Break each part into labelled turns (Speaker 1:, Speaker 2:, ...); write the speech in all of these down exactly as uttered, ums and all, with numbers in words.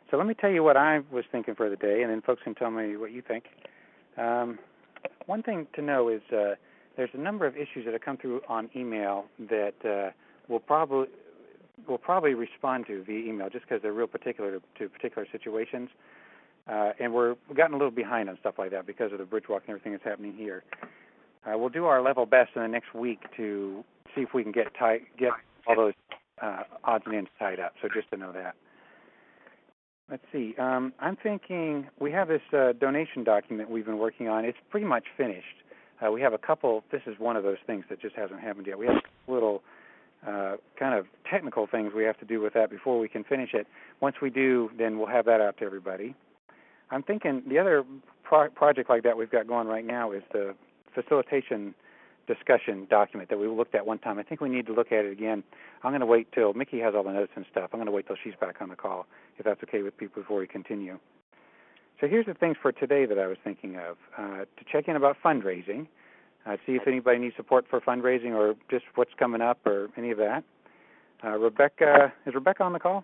Speaker 1: So let me tell you what I was thinking for the day, and then folks can tell me what you think. Um, one thing to know is uh, there's a number of issues that have come through on email that uh, we'll probably we'll probably respond to via email just because they're real particular to, to particular situations. Uh, and we're we've gotten a little behind on stuff like that because of the bridge walk and everything that's happening here. Uh, we'll do our level best in the next week to see if we can get tie, get all those uh, odds and ends tied up. So just to know that. Let's see. Um, I'm thinking we have this uh, donation document we've been working on. It's pretty much finished. Uh, we have a couple. This is one of those things that just hasn't happened yet. We have a little uh, kind of technical things we have to do with that before we can finish it. Once we do, then we'll have that out to everybody. I'm thinking the other pro- project like that we've got going right now is the facilitation discussion document that we looked at one time. I think we need to look at it again. I'm going to wait till Mickey has all the notes and stuff. I'm going to wait till she's back on the call, if that's okay with people, before we continue. So here's the things for today that I was thinking of. Uh, to check in about fundraising, uh, see if anybody needs support for fundraising or just what's coming up or any of that. Uh, Rebecca, is Rebecca on the call?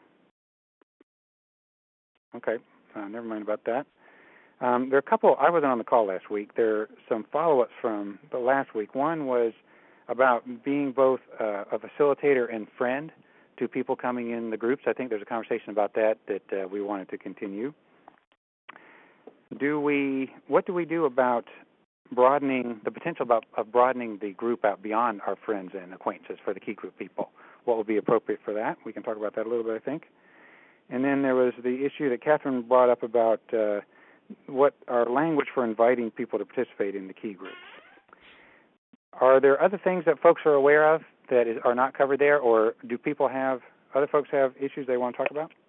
Speaker 1: Okay, uh, never mind about that. Um, there are a couple, I wasn't on the call last week. There are some follow-ups from the last week. One was about being both uh, a facilitator and friend to people coming in the groups. I think there's a conversation about that that uh, we wanted to continue. Do we, what do we do about broadening, the potential about, of broadening the group out beyond our friends and acquaintances for the key group people? What would be appropriate for that? We can talk about that a little bit, I think. And then there was the issue that Catherine brought up about uh, what our language for inviting people to participate in the key groups. Are there other things that folks are aware of that is, are not covered there, or do people have, other folks have issues they want to talk about?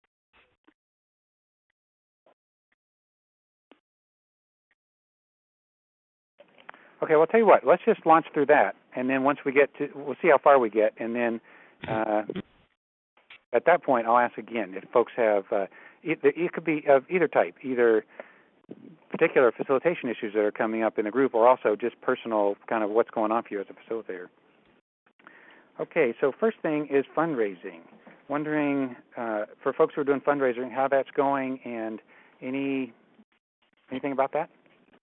Speaker 1: Okay, well, I'll tell you what, let's just launch through that, and then once we get to, we'll see how far we get, and then uh, at that point I'll ask again if folks have, uh, it, it could be of either type, either particular facilitation issues that are coming up in the group or also just personal kind of what's going on for you as a facilitator. Okay, so first thing is fundraising. Wondering uh, for folks who are doing fundraising how that's going and any anything about that?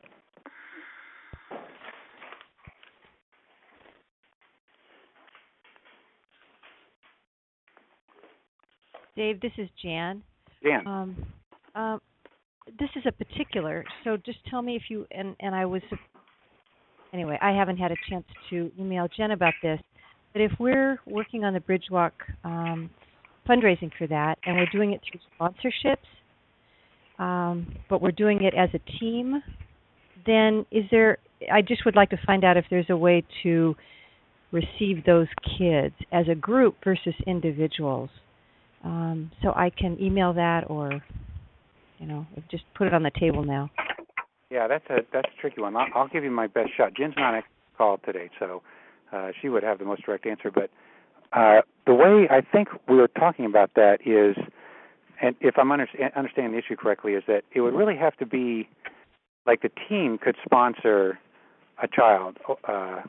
Speaker 2: Dave, this is Jan.
Speaker 1: Jan.
Speaker 2: Um, um, this is a particular, so just tell me if you, and, and I was, anyway, I haven't had a chance to email Jen about this, but if we're working on the Bridgewalk um, fundraising for that, and we're doing it through sponsorships, um, but we're doing it as a team, then is there, I just would like to find out if there's a way to receive those kids as a group versus individuals. Um, so I can email that or, you know, just put it on the table now.
Speaker 1: Yeah, that's a that's a tricky one. I'll, I'll give you my best shot. Jen's not on a call today, so uh, she would have the most direct answer. But uh, the way I think we were talking about that is, and if I'm under, understanding the issue correctly, is that it would really have to be like the team could sponsor a child, uh,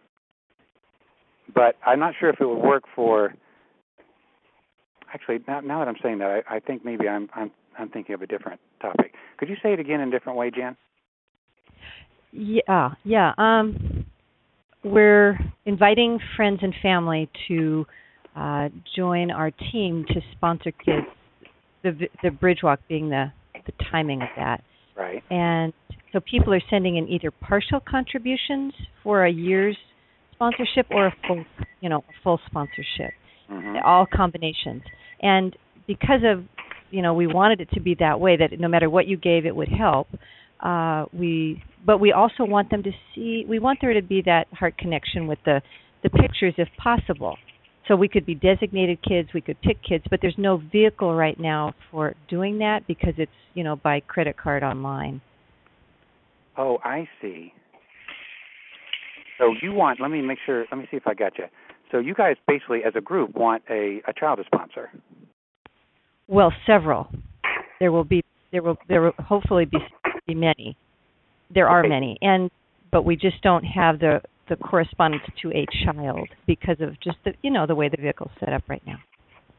Speaker 1: but I'm not sure if it would work for. Actually, now, now that I'm saying that, I, I think maybe I'm, I'm I'm thinking of a different topic. Could you say it again in a different way, Jan?
Speaker 2: Yeah, yeah. Um, we're inviting friends and family to uh, join our team to sponsor kids. The the Bridgewalk being the the timing of that.
Speaker 1: Right.
Speaker 2: And so people are sending in either partial contributions for a year's sponsorship or a full, you know, a full sponsorship. Mm-hmm. All combinations. And because of, you know, we wanted it to be that way, that no matter what you gave, it would help. Uh, we, but we also want them to see, we want there to be that heart connection with the, the pictures if possible. So we could be designated kids, we could pick kids, but there's no vehicle right now for doing that because it's, you know, by credit card online.
Speaker 1: Oh, I see. So you want, let me make sure, let me see if I got you. So you guys basically, as a group, want a, a child to sponsor?
Speaker 2: Well, several. There will be, there will, there will hopefully be, be many. There are
Speaker 1: okay.
Speaker 2: many, and but we just don't have the, the correspondence to a child because of just the, you know, the way the vehicle's set up right now.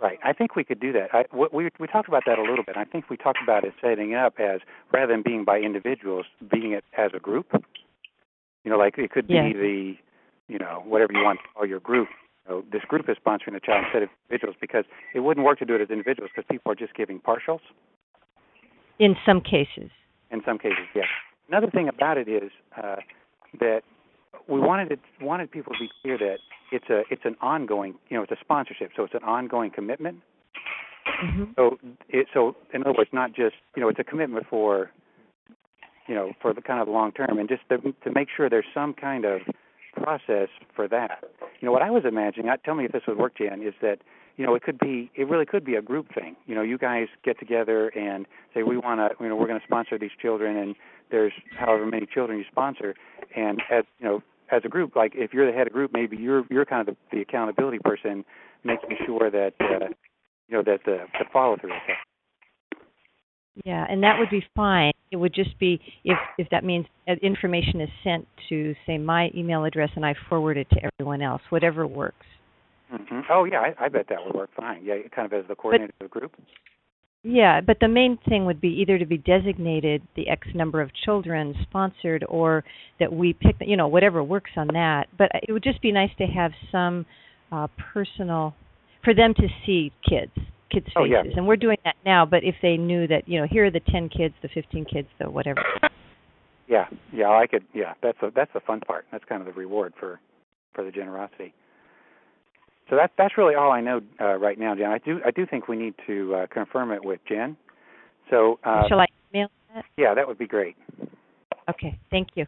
Speaker 1: Right. I think we could do that. I, we we talked about that a little bit. I think we talked about it setting it up as, rather than being by individuals, being it as a group. You know, like it could be
Speaker 2: yeah.
Speaker 1: the, you know, whatever you want to call your group. You know, this group is sponsoring the child instead of individuals, because it wouldn't work to do it as individuals because people are just giving partials.
Speaker 2: In some cases.
Speaker 1: In some cases, yes. Another thing about it is uh, that we wanted it, wanted people to be clear that it's a it's an ongoing, you know, it's a sponsorship, so it's an ongoing commitment.
Speaker 2: Mm-hmm.
Speaker 1: So it so in other words, not just, you know, it's a commitment for, you know, for the kind of long term, and just to, to make sure there's some kind of process for that. You know, what I was imagining, I, tell me if this would work, Jan, is that, you know, it could be, it really could be a group thing. You know, you guys get together and say, we want to, you know, we're going to sponsor these children, and there's however many children you sponsor, and as, you know, as a group, like if you're the head of group, maybe you're you're kind of the, the accountability person, making sure that uh, you know that the, the follow through is there.
Speaker 2: Yeah, and that would be fine. It would just be if if that means information is sent to, say, my email address, and I forward it to everyone else, whatever works.
Speaker 1: Mm-hmm. Oh yeah, I, I bet that would work fine. Yeah, kind of as the coordinator but, of the group.
Speaker 2: Yeah, but the main thing would be either to be designated the X number of children sponsored, or that we pick, you know, whatever works on that. But it would just be nice to have some uh, personal, for them to see kids, kids' faces.
Speaker 1: Oh, yeah.
Speaker 2: And we're doing that now, but if they knew that, you know, here are the ten kids, the fifteen kids, the whatever.
Speaker 1: Yeah, yeah, I could, yeah, that's a, that's the fun part. That's kind of the reward for, for the generosity. So that's that's really all I know uh, right now, Jen. I do I do think we need to uh, confirm it with Jen. So uh,
Speaker 2: shall I email that?
Speaker 1: Yeah, that would be great.
Speaker 2: Okay, thank you.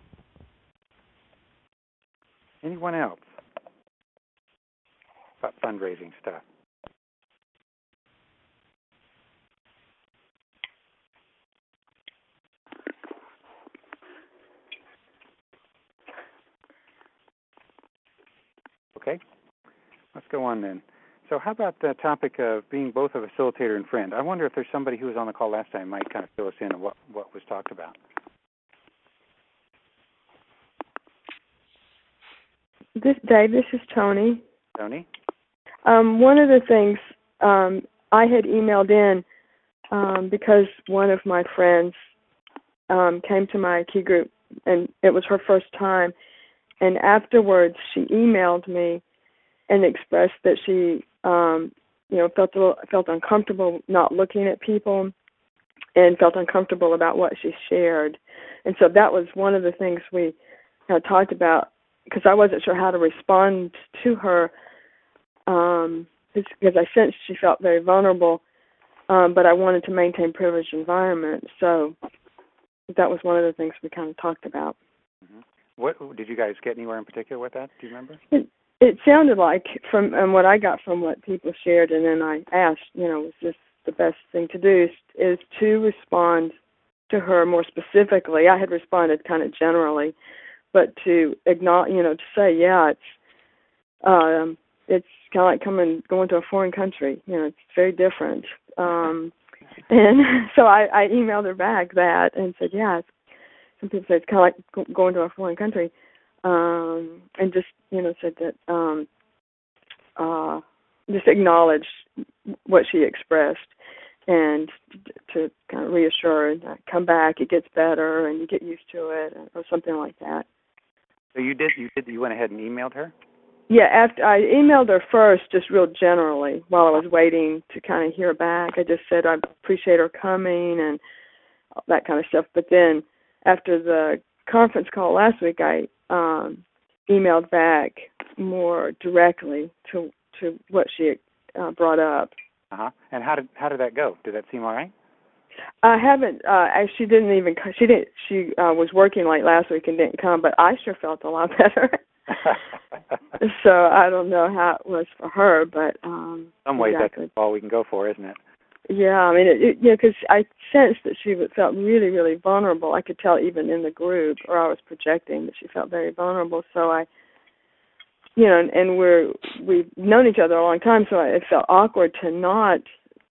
Speaker 1: Anyone else about fundraising stuff? Okay. Let's go on then. So how about the topic of being both a facilitator and friend? I wonder if there's somebody who was on the call last time might kind of fill us in on what, what was talked about.
Speaker 3: This Dave, this is Tony.
Speaker 1: Tony?
Speaker 3: Um, one of the things um, I had emailed in um, because one of my friends um, came to my key group, and it was her first time, and afterwards she emailed me and expressed that she, um, you know, felt a little, felt uncomfortable not looking at people, and felt uncomfortable about what she shared. And so that was one of the things we uh, talked about, because I wasn't sure how to respond to her, um, because I sensed she felt very vulnerable, um, but I wanted to maintain privileged environment. So that was one of the things we kind of talked about.
Speaker 1: Mm-hmm. What did you guys get anywhere in particular with that? Do you remember?
Speaker 3: It, It sounded like, from um, what I got from what people shared, and then I asked, you know, was this the best thing to do, is, is to respond to her more specifically. I had responded kind of generally, but to acknowledge, you know, to say, yeah, it's um, it's kind of like coming going to a foreign country. You know, it's very different. Um, and so I, I emailed her back that and said, yeah, it's, some people say it's kind of like going to a foreign country. Um, and just, you know, said that, um, uh, just acknowledge what she expressed, and to kind of reassure and come back, it gets better, and you get used to it, or something like that.
Speaker 1: So you did, you did, you went ahead and emailed her?
Speaker 3: Yeah, after I emailed her first, just real generally, while I was waiting to kind of hear back. I just said I appreciate her coming and that kind of stuff. But then after the conference call last week, I um, emailed back more directly to to what she uh, brought up.
Speaker 1: Uh huh. And how did how did that go? Did that seem all right?
Speaker 3: I haven't. Uh, she didn't even. She didn't. She uh, was working late last week and didn't come. But I sure felt a lot better. So I don't know how it was for her, but um,
Speaker 1: in some ways
Speaker 3: exactly.
Speaker 1: That's all we can go for, isn't it?
Speaker 3: Yeah, I mean, it, it, yeah, because I sensed that she felt really, really vulnerable. I could tell even in the group, or I was projecting that she felt very vulnerable. So I, you know, and, and we're we've known each other a long time, so it felt awkward to not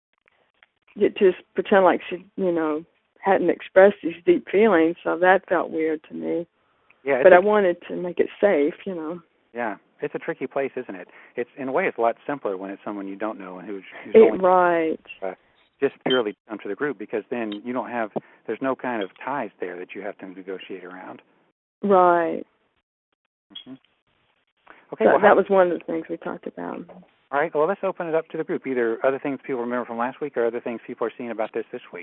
Speaker 3: to just pretend like she, you know, hadn't expressed these deep feelings. So that felt weird to me.
Speaker 1: Yeah,
Speaker 3: but I wanted to make it safe, you know.
Speaker 1: Yeah, it's a tricky place, isn't it? It's in a way, it's a lot simpler when it's someone you don't know and who's, who's
Speaker 3: it,
Speaker 1: only
Speaker 3: right.
Speaker 1: uh, just purely come to the group, because then you don't have there's no kind of ties there that you have to negotiate around.
Speaker 3: Right.
Speaker 1: Mm-hmm. Okay,
Speaker 3: So
Speaker 1: well,
Speaker 3: that
Speaker 1: how,
Speaker 3: was one of the things we talked about.
Speaker 1: all right. Well, let's open it up to the group. Either other things people remember from last week or other things people are seeing about this this week.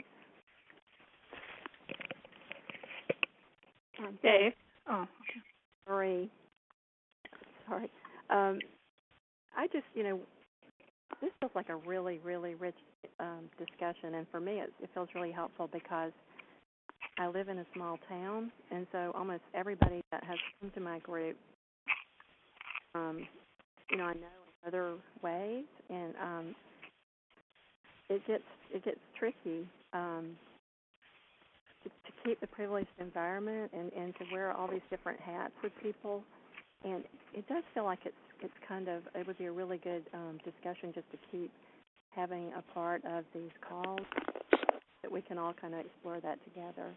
Speaker 4: Um, Dave. Oh, okay. Marie. Sorry. Um, I just, you know, this feels like a really, really rich um, discussion, and for me, it, it feels really helpful because I live in a small town, and so almost everybody that has come to my group, um, you know, I know in other ways, and um, it gets it gets tricky um, to, to keep the privileged environment and, and to wear all these different hats with people, and it does feel like it's it's kind of it would be a really good um, discussion just to keep having a part of these calls that we can all kind of explore that together.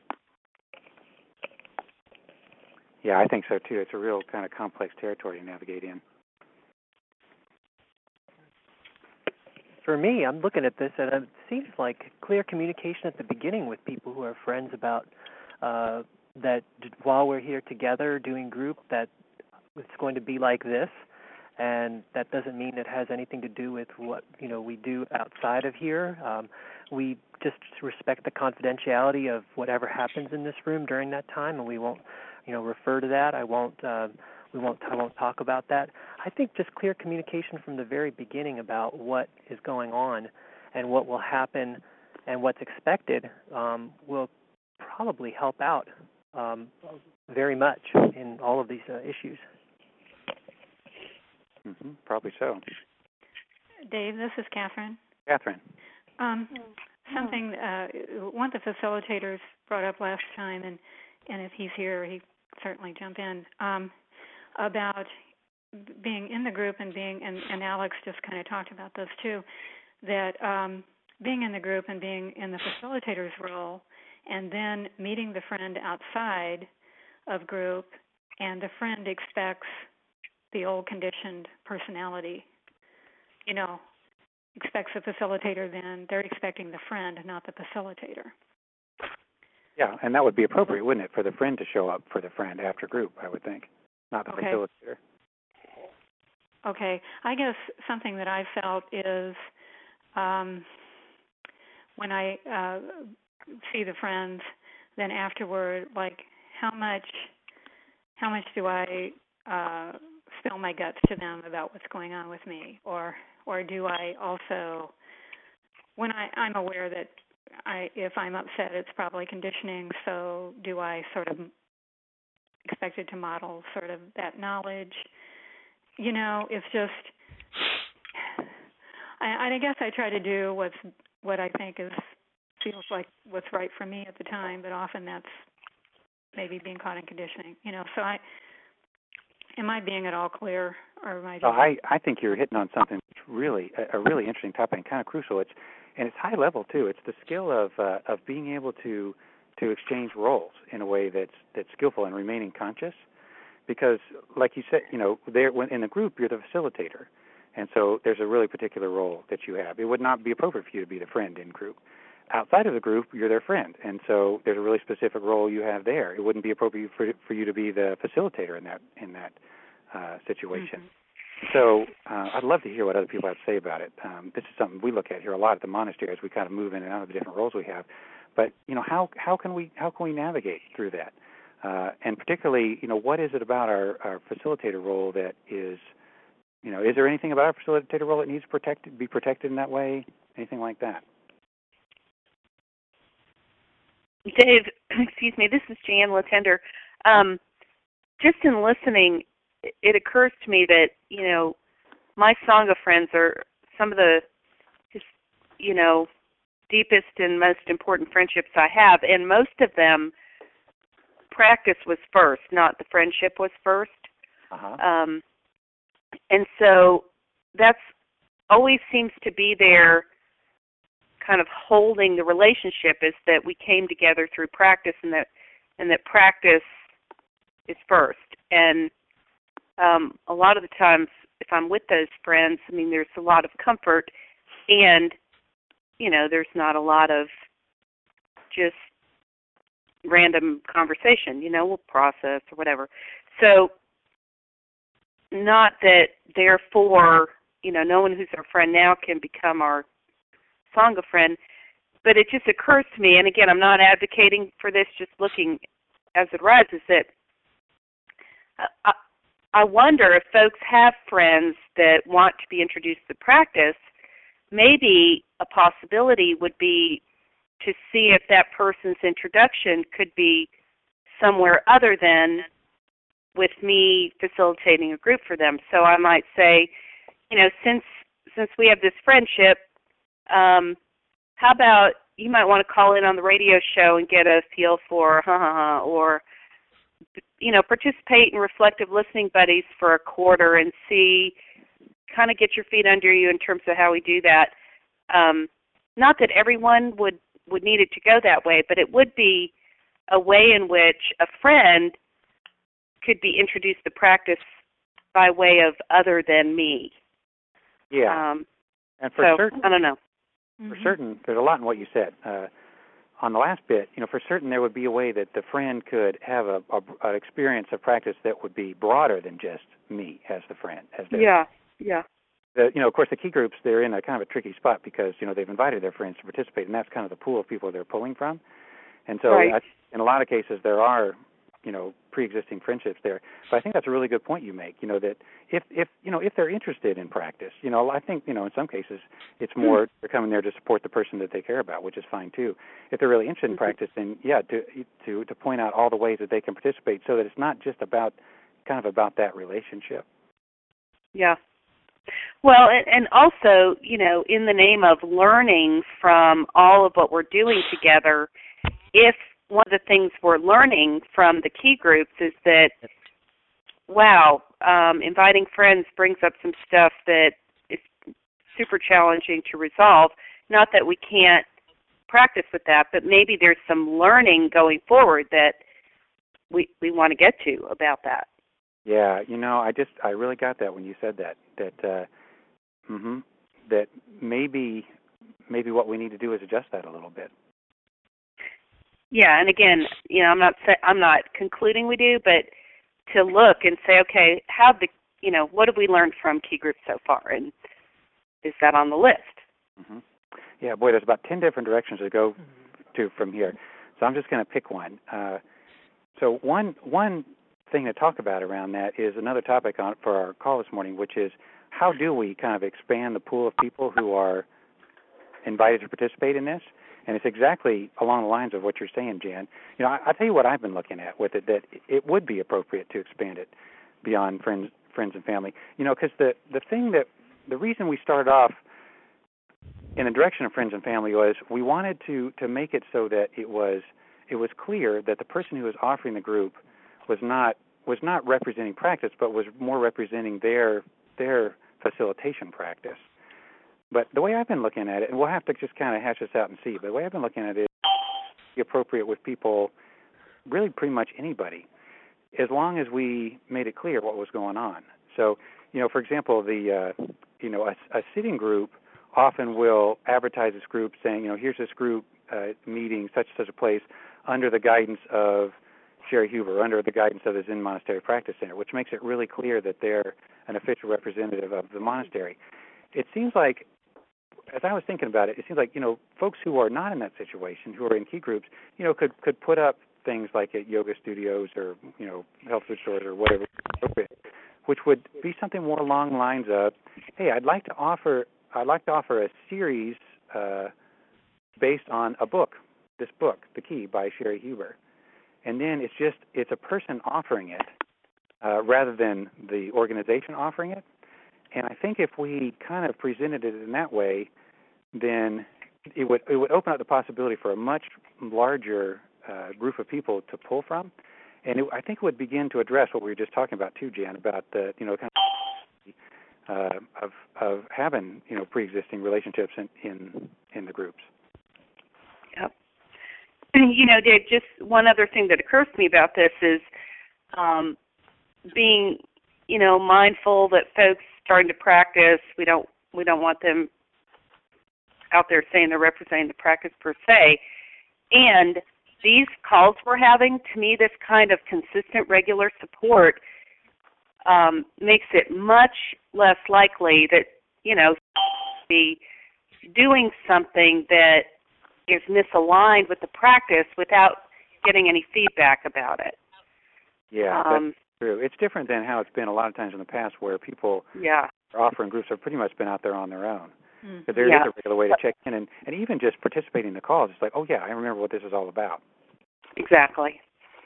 Speaker 1: Yeah, I think so too. It's a real kind of complex territory to navigate in.
Speaker 5: For me, I'm looking at this, and it seems like clear communication at the beginning with people who are friends about uh, that while we're here together doing group, that it's going to be like this, and that doesn't mean it has anything to do with what you know we do outside of here. Um, we just respect the confidentiality of whatever happens in this room during that time, and we won't, you know, refer to that. I won't. Uh, We won't, I won't talk about that. I think just clear communication from the very beginning about what is going on and what will happen and what's expected um, will probably help out um, very much in all of these uh, issues.
Speaker 1: Mm-hmm, probably so.
Speaker 6: Dave, this is Catherine.
Speaker 1: Catherine.
Speaker 6: Um, something uh, one of the facilitators brought up last time, and, and if he's here, he certainly jump in. Um, about being in the group and being, and, and Alex just kind of talked about this too, that um, being in the group and being in the facilitator's role and then meeting the friend outside of group, and the friend expects the old conditioned personality, you know, expects the facilitator, then they're expecting the friend, not the facilitator.
Speaker 1: Yeah, and that would be appropriate, wouldn't it, for the friend to show up for the friend after group, I would think. Not the
Speaker 6: okay.
Speaker 1: facilitator.
Speaker 6: Okay. I guess something that I felt is um, when I uh, see the friends, then afterward, like how much, how much do I uh, spill my guts to them about what's going on with me, or or do I also, when I, I'm aware that I, if I'm upset, it's probably conditioning. So do I sort of expected to model sort of that knowledge? You know, it's just, I, I guess I try to do what's what I think is feels like what's right for me at the time, but often that's maybe being caught in conditioning. You know, so I, am I being at all clear, or am I just?
Speaker 1: Oh, I I think you're hitting on something really a, a really interesting topic and kind of crucial. It's and it's high level too. It's the skill of uh, of being able to. to exchange roles in a way that's that's skillful and remaining conscious, because, like you said, you know, there when in a group you're the facilitator, and so there's a really particular role that you have. It would not be appropriate for you to be the friend in group. Outside of the group, you're their friend, and so there's a really specific role you have there. It wouldn't be appropriate for for you to be the facilitator in that in that uh, situation. Mm-hmm. So uh, I'd love to hear what other people have to say about it. Um, this is something we look at here a lot at the monastery as we kind of move in and out of the different roles we have. But you know, how how can we how can we navigate through that? Uh, and particularly, you know, what is it about our, our facilitator role that is, you know, is there anything about our facilitator role that needs to protect, be protected in that way? Anything like that?
Speaker 7: Dave, excuse me, this is Jan Latender. Um, just in listening, it occurs to me that, you know, my Sangha friends are some of the, just, you know, deepest and most important friendships I have, and most of them, practice was first, not the friendship was first.
Speaker 1: Uh-huh.
Speaker 7: Um, and so that's always seems to be there, kind of holding the relationship, is that we came together through practice, and that and that practice is first. And um, a lot of the times if I'm with those friends, I mean, there's a lot of comfort and, you know, there's not a lot of just random conversation, you know, we'll process or whatever. So not that therefore, you know, no one who's our friend now can become our Sangha friend, but it just occurs to me, and again, I'm not advocating for this, just looking as it arises, that I, I wonder if folks have friends that want to be introduced to practice, maybe a possibility would be to see if that person's introduction could be somewhere other than with me facilitating a group for them. So I might say, you know, since since we have this friendship, um, how about you might want to call in on the radio show and get a feel for, ha ha ha, or, you know, participate in Reflective Listening Buddies for a quarter and see, kind of get your feet under you in terms of how we do that. Um, not that everyone would, would need it to go that way, but it would be a way in which a friend could be introduced to practice by way of other than me.
Speaker 1: Yeah.
Speaker 7: Um,
Speaker 1: and for
Speaker 7: so,
Speaker 1: certain,
Speaker 7: I don't know.
Speaker 1: For certain, there's a lot in what you said. Uh, on the last bit, you know, for certain there would be a way that the friend could have a, a an experience of practice that would be broader than just me as the friend. As their,
Speaker 7: yeah, yeah.
Speaker 1: The, you know, of course, the key groups, they're in a kind of a tricky spot because, you know, they've invited their friends to participate, and that's kind of the pool of people they're pulling from. And so
Speaker 7: right.
Speaker 1: I, in a lot of cases there are, you know, pre-existing friendships there. But I think that's a really good point you make, you know, that if, if you know, if they're interested in practice, you know, I think, you know, in some cases it's more mm-hmm. they're coming there to support the person that they care about, which is fine too. If they're really interested in mm-hmm. practice, then yeah, to to to point out all the ways that they can participate so that it's not just about, kind of about that relationship.
Speaker 7: Yeah. Well, and, and also, you know, in the name of learning from all of what we're doing together, if one of the things we're learning from the key groups is that, wow, um, inviting friends brings up some stuff that is super challenging to resolve. Not that we can't practice with that, but maybe there's some learning going forward that we we want to get to about that.
Speaker 1: Yeah, you know, I just I really got that when you said that that uh, mm-hmm, that maybe maybe what we need to do is adjust that a little bit.
Speaker 7: Yeah, and again, you know, I'm not say, I'm not concluding we do, but to look and say, okay, how the you know, what have we learned from key groups so far, and is that on the list?
Speaker 1: Mm-hmm. Yeah, boy, there's about ten different directions to go to from here. So I'm just going to pick one. Uh, so one one thing to talk about around that is another topic on for our call this morning, which is how do we kind of expand the pool of people who are invited to participate in this? And it's exactly along the lines of what you're saying, Jan. You know, I, I'll tell you what I've been looking at with it, that it would be appropriate to expand it beyond friends, friends and family. You know, because the the thing that the reason we started off in the direction of friends and family was we wanted to to make it so that it was it was clear that the person who was offering the group was not was not representing practice, but was more representing their their facilitation practice. But the way I've been looking at it, and we'll have to just kind of hash this out and see, but the way I've been looking at it is appropriate with people, really pretty much anybody, as long as we made it clear what was going on. So, you know, for example, the uh, you know, a, a sitting group often will advertise this group saying, you know, here's this group uh, meeting such and such a place under the guidance of Sherry Huber, under the guidance of the Zen Monastery Practice Center, which makes it really clear that they're an official representative of the monastery. It seems like, as I was thinking about it, it seems like, you know, folks who are not in that situation, who are in key groups, you know, could could put up things like at yoga studios or, you know, health food stores or whatever, which would be something more along the lines of, hey, I'd like to offer, I'd like to offer a series uh, based on a book, this book, The Key by Sherry Huber, and then it's just it's a person offering it uh, rather than the organization offering it. And I think if we kind of presented it in that way, then it would it would open up the possibility for a much larger uh, group of people to pull from, and it, I think it would begin to address what we were just talking about too, Jan, about the you know kind of uh, of of having you know pre-existing relationships in in, in the groups.
Speaker 7: Yep. And, you know, Dave, just one other thing that occurs to me about this is um, being you know, mindful that folks starting to practice, we don't we don't want them out there saying they're representing the practice per se. And these calls we're having, to me, this kind of consistent, regular support um, makes it much less likely that, you know, be doing something that is misaligned with the practice without getting any feedback about it.
Speaker 1: Yeah,
Speaker 7: um,
Speaker 1: that's true. It's different than how it's been a lot of times in the past where people
Speaker 7: yeah.
Speaker 1: are offering groups have pretty much been out there on their own.
Speaker 6: Mm-hmm.
Speaker 1: But there
Speaker 7: yeah.
Speaker 1: is a regular way to check in, and, and even just participating in the calls, it's like, oh, yeah, I remember what this is all about.
Speaker 7: Exactly.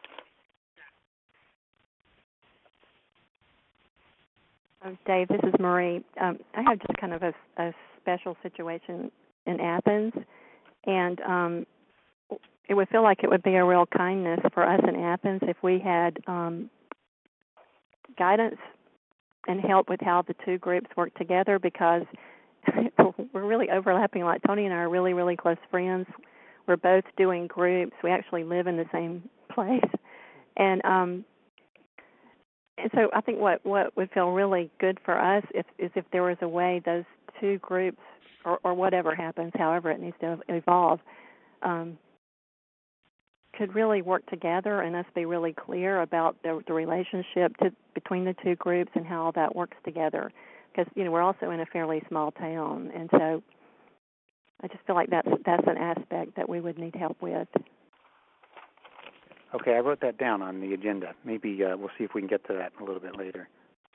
Speaker 4: Um, Dave, this is Marie. Um, I have just kind of a, a special situation in Athens, and um, it would feel like it would be a real kindness for us in Athens if we had um, guidance and help with how the two groups work together, because we're really overlapping. Like Tony and I are really, really close friends. We're both doing groups. We actually live in the same place, and um, and so I think what, what would feel really good for us if, is if there was a way those two groups, or, or whatever happens, however it needs to evolve, um, could really work together and us be really clear about the, the relationship to, between the two groups and how all that works together. Because, you know, we're also in a fairly small town, and so I just feel like that's that's an aspect that we would need help with.
Speaker 1: Okay, I wrote that down on the agenda. Maybe uh, we'll see if we can get to that a little bit later.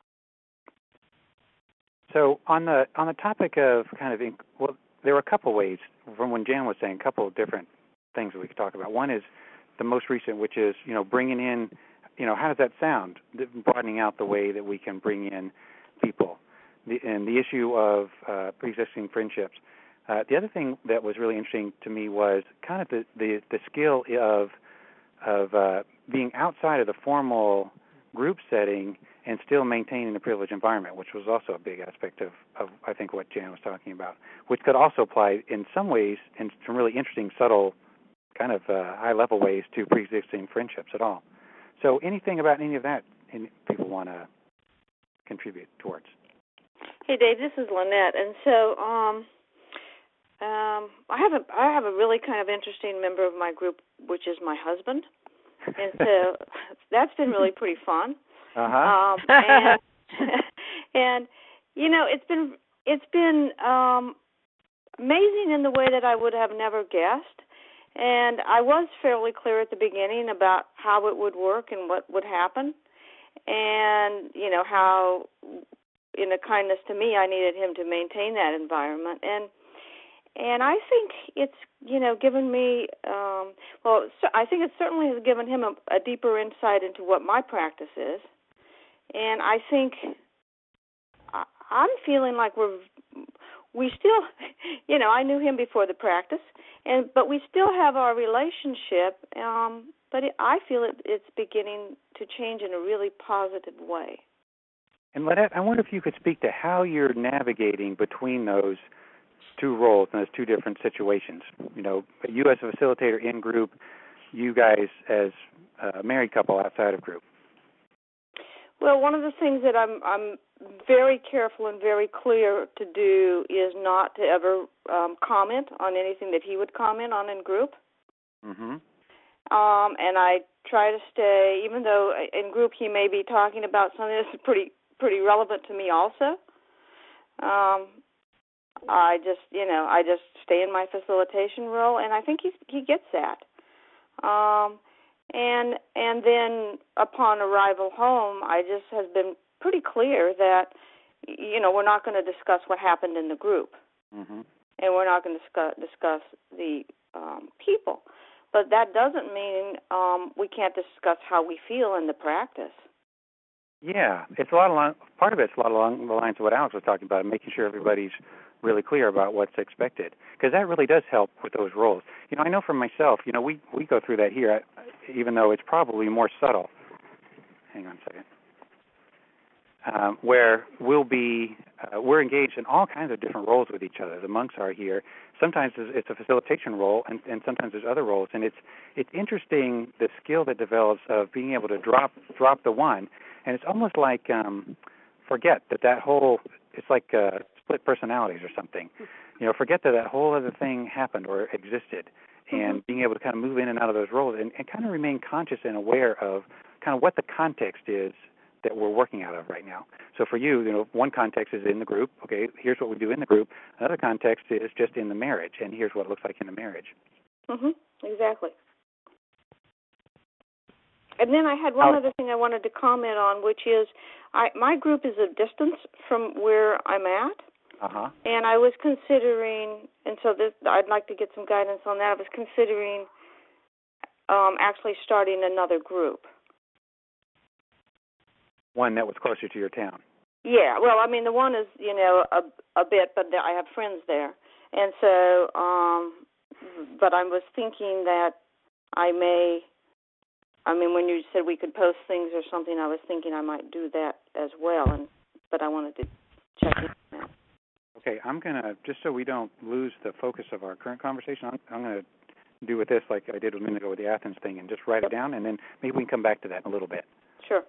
Speaker 1: So on the on the topic of kind of, inc- well, there were a couple ways from when Jan was saying, a couple of different things that we could talk about. One is the most recent, which is, you know, bringing in, you know, how does that sound? Broadening out the way that we can bring in people. The, and the issue of uh, pre-existing friendships. Uh, the other thing that was really interesting to me was kind of the, the, the skill of of uh, being outside of the formal group setting and still maintaining the privileged environment, which was also a big aspect of, of I think, what Jan was talking about, which could also apply in some ways, in some really interesting, subtle, kind of uh, high-level ways to pre-existing friendships at all. So anything about any of that any people want to contribute towards?
Speaker 8: Hey, Dave, this is Lynette, and so um, um, I have a I have a really kind of interesting member of my group, which is my husband, and so that's been really pretty fun.
Speaker 1: Uh-huh.
Speaker 8: Um, and, and you know, it's been it's been um, amazing in the way that I would have never guessed. And I was fairly clear at the beginning about how it would work and what would happen, and you know how, in a kindness to me, I needed him to maintain that environment. And and I think it's, you know, given me, um, well, I think it certainly has given him a, a deeper insight into what my practice is. And I think I, I'm feeling like we're, we still, you know, I knew him before the practice, and but we still have our relationship, um, but it, I feel it, it's beginning to change in a really positive way.
Speaker 1: And Lynette, I wonder if you could speak to how you're navigating between those two roles and those two different situations. You know, you as a facilitator in group, you guys as a married couple outside of group.
Speaker 8: Well, one of the things that I'm I'm very careful and very clear to do is not to ever um, comment on anything that he would comment on in group.
Speaker 1: Mm-hmm.
Speaker 8: Um, and I try to stay, even though in group he may be talking about something that's pretty pretty relevant to me also. Um, I just, you know, I just stay in my facilitation role, and I think he he gets that. Um, and and then upon arrival home, I just has been pretty clear that, you know, we're not going to discuss what happened in the group,
Speaker 1: mm-hmm.
Speaker 8: and we're not going to discuss, discuss the um, people. But that doesn't mean um, we can't discuss how we feel in the practice.
Speaker 1: Yeah, it's a lot along, part of it's a lot along the lines of what Alex was talking about, making sure everybody's really clear about what's expected, because that really does help with those roles. You know, I know from myself, you know, we, we go through that here, even though it's probably more subtle. Hang on a second. Um, where we'll be, uh, we're engaged in all kinds of different roles with each other. The monks are here. Sometimes it's a facilitation role, and, and sometimes there's other roles. And it's it's interesting the skill that develops of being able to drop drop the one and it's almost like um, forget that that whole, it's like uh, split personalities or something. You know, forget that that whole other thing happened or existed, and mm-hmm. being able to kind of move in and out of those roles and, and kind of remain conscious and aware of kind of what the context is that we're working out of right now. So for you, you know, one context is in the group. Okay, here's what we do in the group. Another context is just in the marriage, and here's what it looks like in the marriage.
Speaker 8: Mhm. Exactly. And then I had one
Speaker 1: oh.
Speaker 8: other thing I wanted to comment on, which is I, my group is a distance from where I'm at.
Speaker 1: Uh-huh.
Speaker 8: And I was considering, and so this, I'd like to get some guidance on that. I was considering um, actually starting another group.
Speaker 1: One that was closer to your town.
Speaker 8: Yeah, well, I mean, the one is, you know, a, a bit, but I have friends there. And so, um, but I was thinking that I may, I mean, when you said we could post things or something, I was thinking I might do that as well, and but I wanted to check in on that.
Speaker 1: Okay, I'm going to, just so we don't lose the focus of our current conversation, I'm, I'm going to do with this like I did a minute ago with the Athens thing and just write it down, and then maybe we can come back to that in a little bit.
Speaker 8: Sure.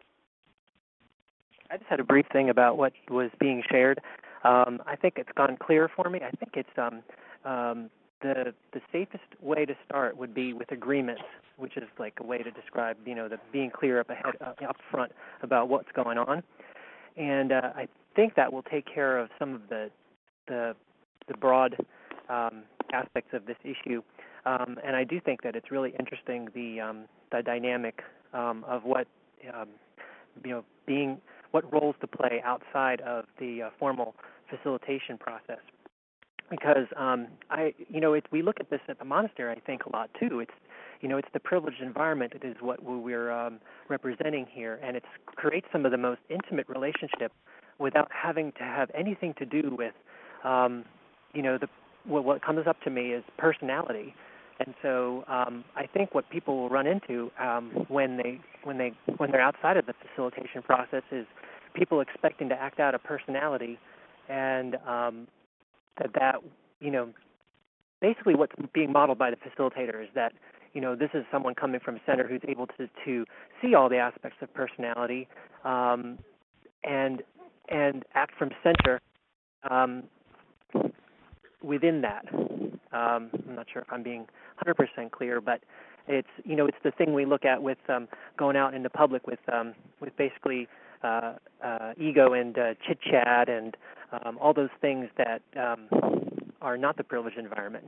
Speaker 5: I just had a brief thing about what was being shared. Um, I think it's gone clear for me. I think it's um, um, the the safest way to start would be with agreements, which is like a way to describe, you know, the being clear up ahead, uh, up front about what's going on. And uh, I think that will take care of some of the the, the broad um, aspects of this issue. Um, and I do think that it's really interesting the um, the dynamic um, of what um, you know being what roles to play outside of the uh, formal facilitation process. Because um, I, you know, it, we look at this at the monastery, I think, a lot too. It's, you know, it's the privileged environment that is what we're um, representing here, and it creates some of the most intimate relationship without having to have anything to do with, um, you know, the what, what comes up to me is personality. And so um, I think what people will run into um, when they when they when they're outside of the facilitation process is people expecting to act out a personality, and um, that that you know basically what's being modeled by the facilitator is that you know this is someone coming from a center who's able to to see all the aspects of personality um, and and act from center um, within that. Um, I'm not sure if I'm being one hundred percent clear, but it's you know it's the thing we look at with um, going out into public with um, with basically uh, uh, ego and uh, chit chat and um, all those things that um, are not the privileged environment.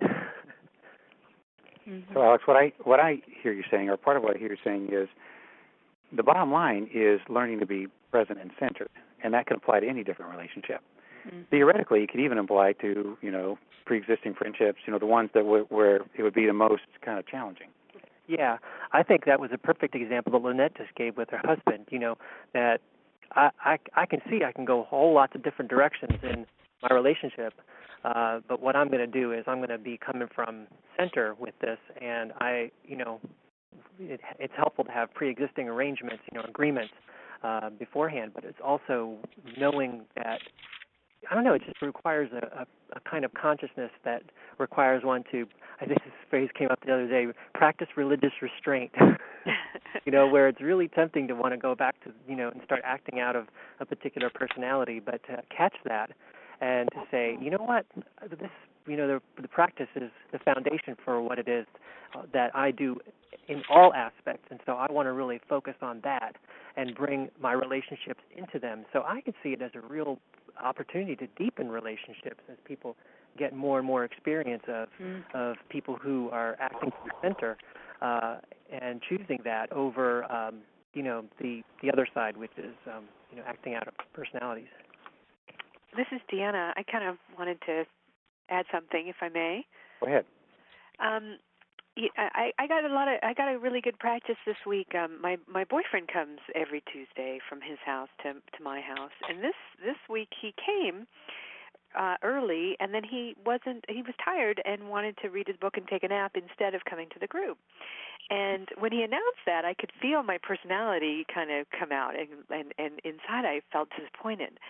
Speaker 1: Mm-hmm. So, Alex, what I what I hear you saying, or part of what I hear you saying, is the bottom line is learning to be present and centered, and that can apply to any different relationship. Mm-hmm. Theoretically, it could even apply to, you know, pre-existing friendships, you know, the ones that w- where it would be the most kind of challenging.
Speaker 5: Yeah, I think that was a perfect example that Lynette just gave with her husband, you know, that I, I, I can see I can go whole lots of different directions in my relationship, uh, but what I'm going to do is I'm going to be coming from center with this, and I, you know, it, it's helpful to have pre-existing arrangements, you know, agreements uh, beforehand, but it's also knowing that I don't know, it just requires a, a, a kind of consciousness that requires one to, I think this phrase came up the other day, practice religious restraint, you know, where it's really tempting to want to go back to, you know, and start acting out of a particular personality, but to catch that and to say, you know what, this, you know, the, the practice is the foundation for what it is uh, that I do in all aspects, and so I want to really focus on that and bring my relationships into them. So I can see it as a real opportunity to deepen relationships as people get more and more experience of mm. of people who are acting from the center uh, and choosing that over um, you know the the other side, which is um, you know acting out of personalities.
Speaker 9: This is Deanna. I kind of wanted to add something, if I may.
Speaker 1: Go ahead.
Speaker 9: Um, I, I got a lot of I got a really good practice this week. Um, my my boyfriend comes every Tuesday from his house to to my house, and this this week he came uh, early, and then he wasn't he was tired and wanted to read his book and take a nap instead of coming to the group. And when he announced that, I could feel my personality kind of come out, and and, and inside I felt disappointed.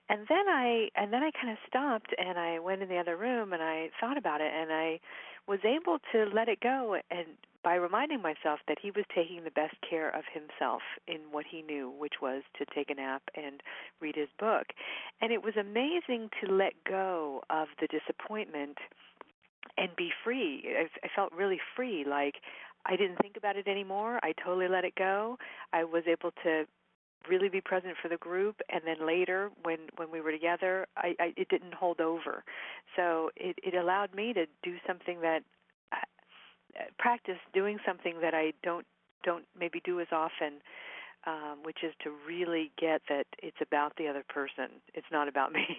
Speaker 9: And then I and then I kind of stopped and I went in the other room and I thought about it, and I was able to let it go, and by reminding myself that he was taking the best care of himself in what he knew, which was to take a nap and read his book. And it was amazing to let go of the disappointment and be free. I, I felt really free, like I didn't think about it anymore. I totally let it go. I was able to really be present for the group, and then later when when we were together, I, I it didn't hold over. So it it allowed me to do something that uh, practice doing something that I don't don't maybe do as often, um, which is to really get that it's about the other person. It's not about me.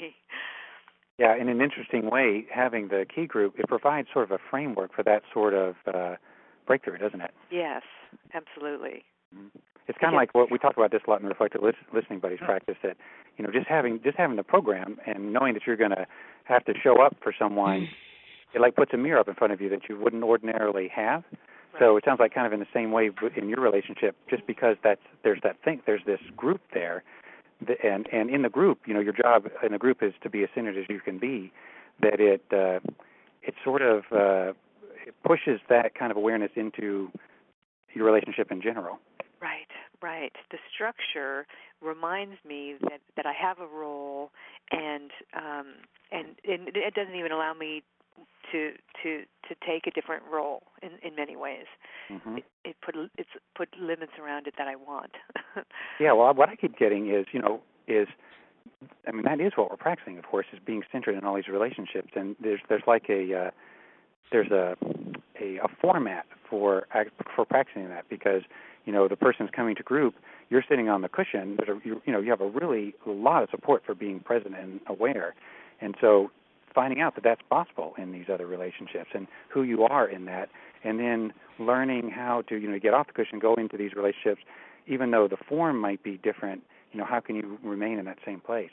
Speaker 1: Yeah, in an interesting way, having the Key Group, it provides sort of a framework for that sort of uh, breakthrough, doesn't it?
Speaker 9: Yes, absolutely.
Speaker 1: Mm-hmm. It's kind of like what we talk about this a lot in the Reflective Listening Buddies practice, that, you know, just having just having the program and knowing that you're going to have to show up for someone, it like puts a mirror up in front of you that you wouldn't ordinarily have. Right. So it sounds like kind of in the same way in your relationship, just because that's there's that thing, there's this group there, and and in the group, you know, your job in the group is to be as centered as you can be, that it uh, it sort of uh, it pushes that kind of awareness into your relationship in general.
Speaker 9: Right, right. The structure reminds me that, that I have a role, and um, and and it doesn't even allow me to to to take a different role in, in many ways. Mm-hmm. It, it put it's put limits around it that I want.
Speaker 1: Yeah, well, what I keep getting is, you know, is I mean that is what we're practicing, of course, is being centered in all these relationships, and there's there's like a uh, there's a, a a format for for practicing that, because, you know, the person's coming to group, you're sitting on the cushion. There's a, you, you know, you have a really a lot of support for being present and aware, and so finding out that that's possible in these other relationships and who you are in that, and then learning how to, you know, get off the cushion, go into these relationships, even though the form might be different. You know, how can you remain in that same place?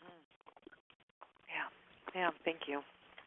Speaker 9: Mm-hmm. Yeah, yeah. Thank you.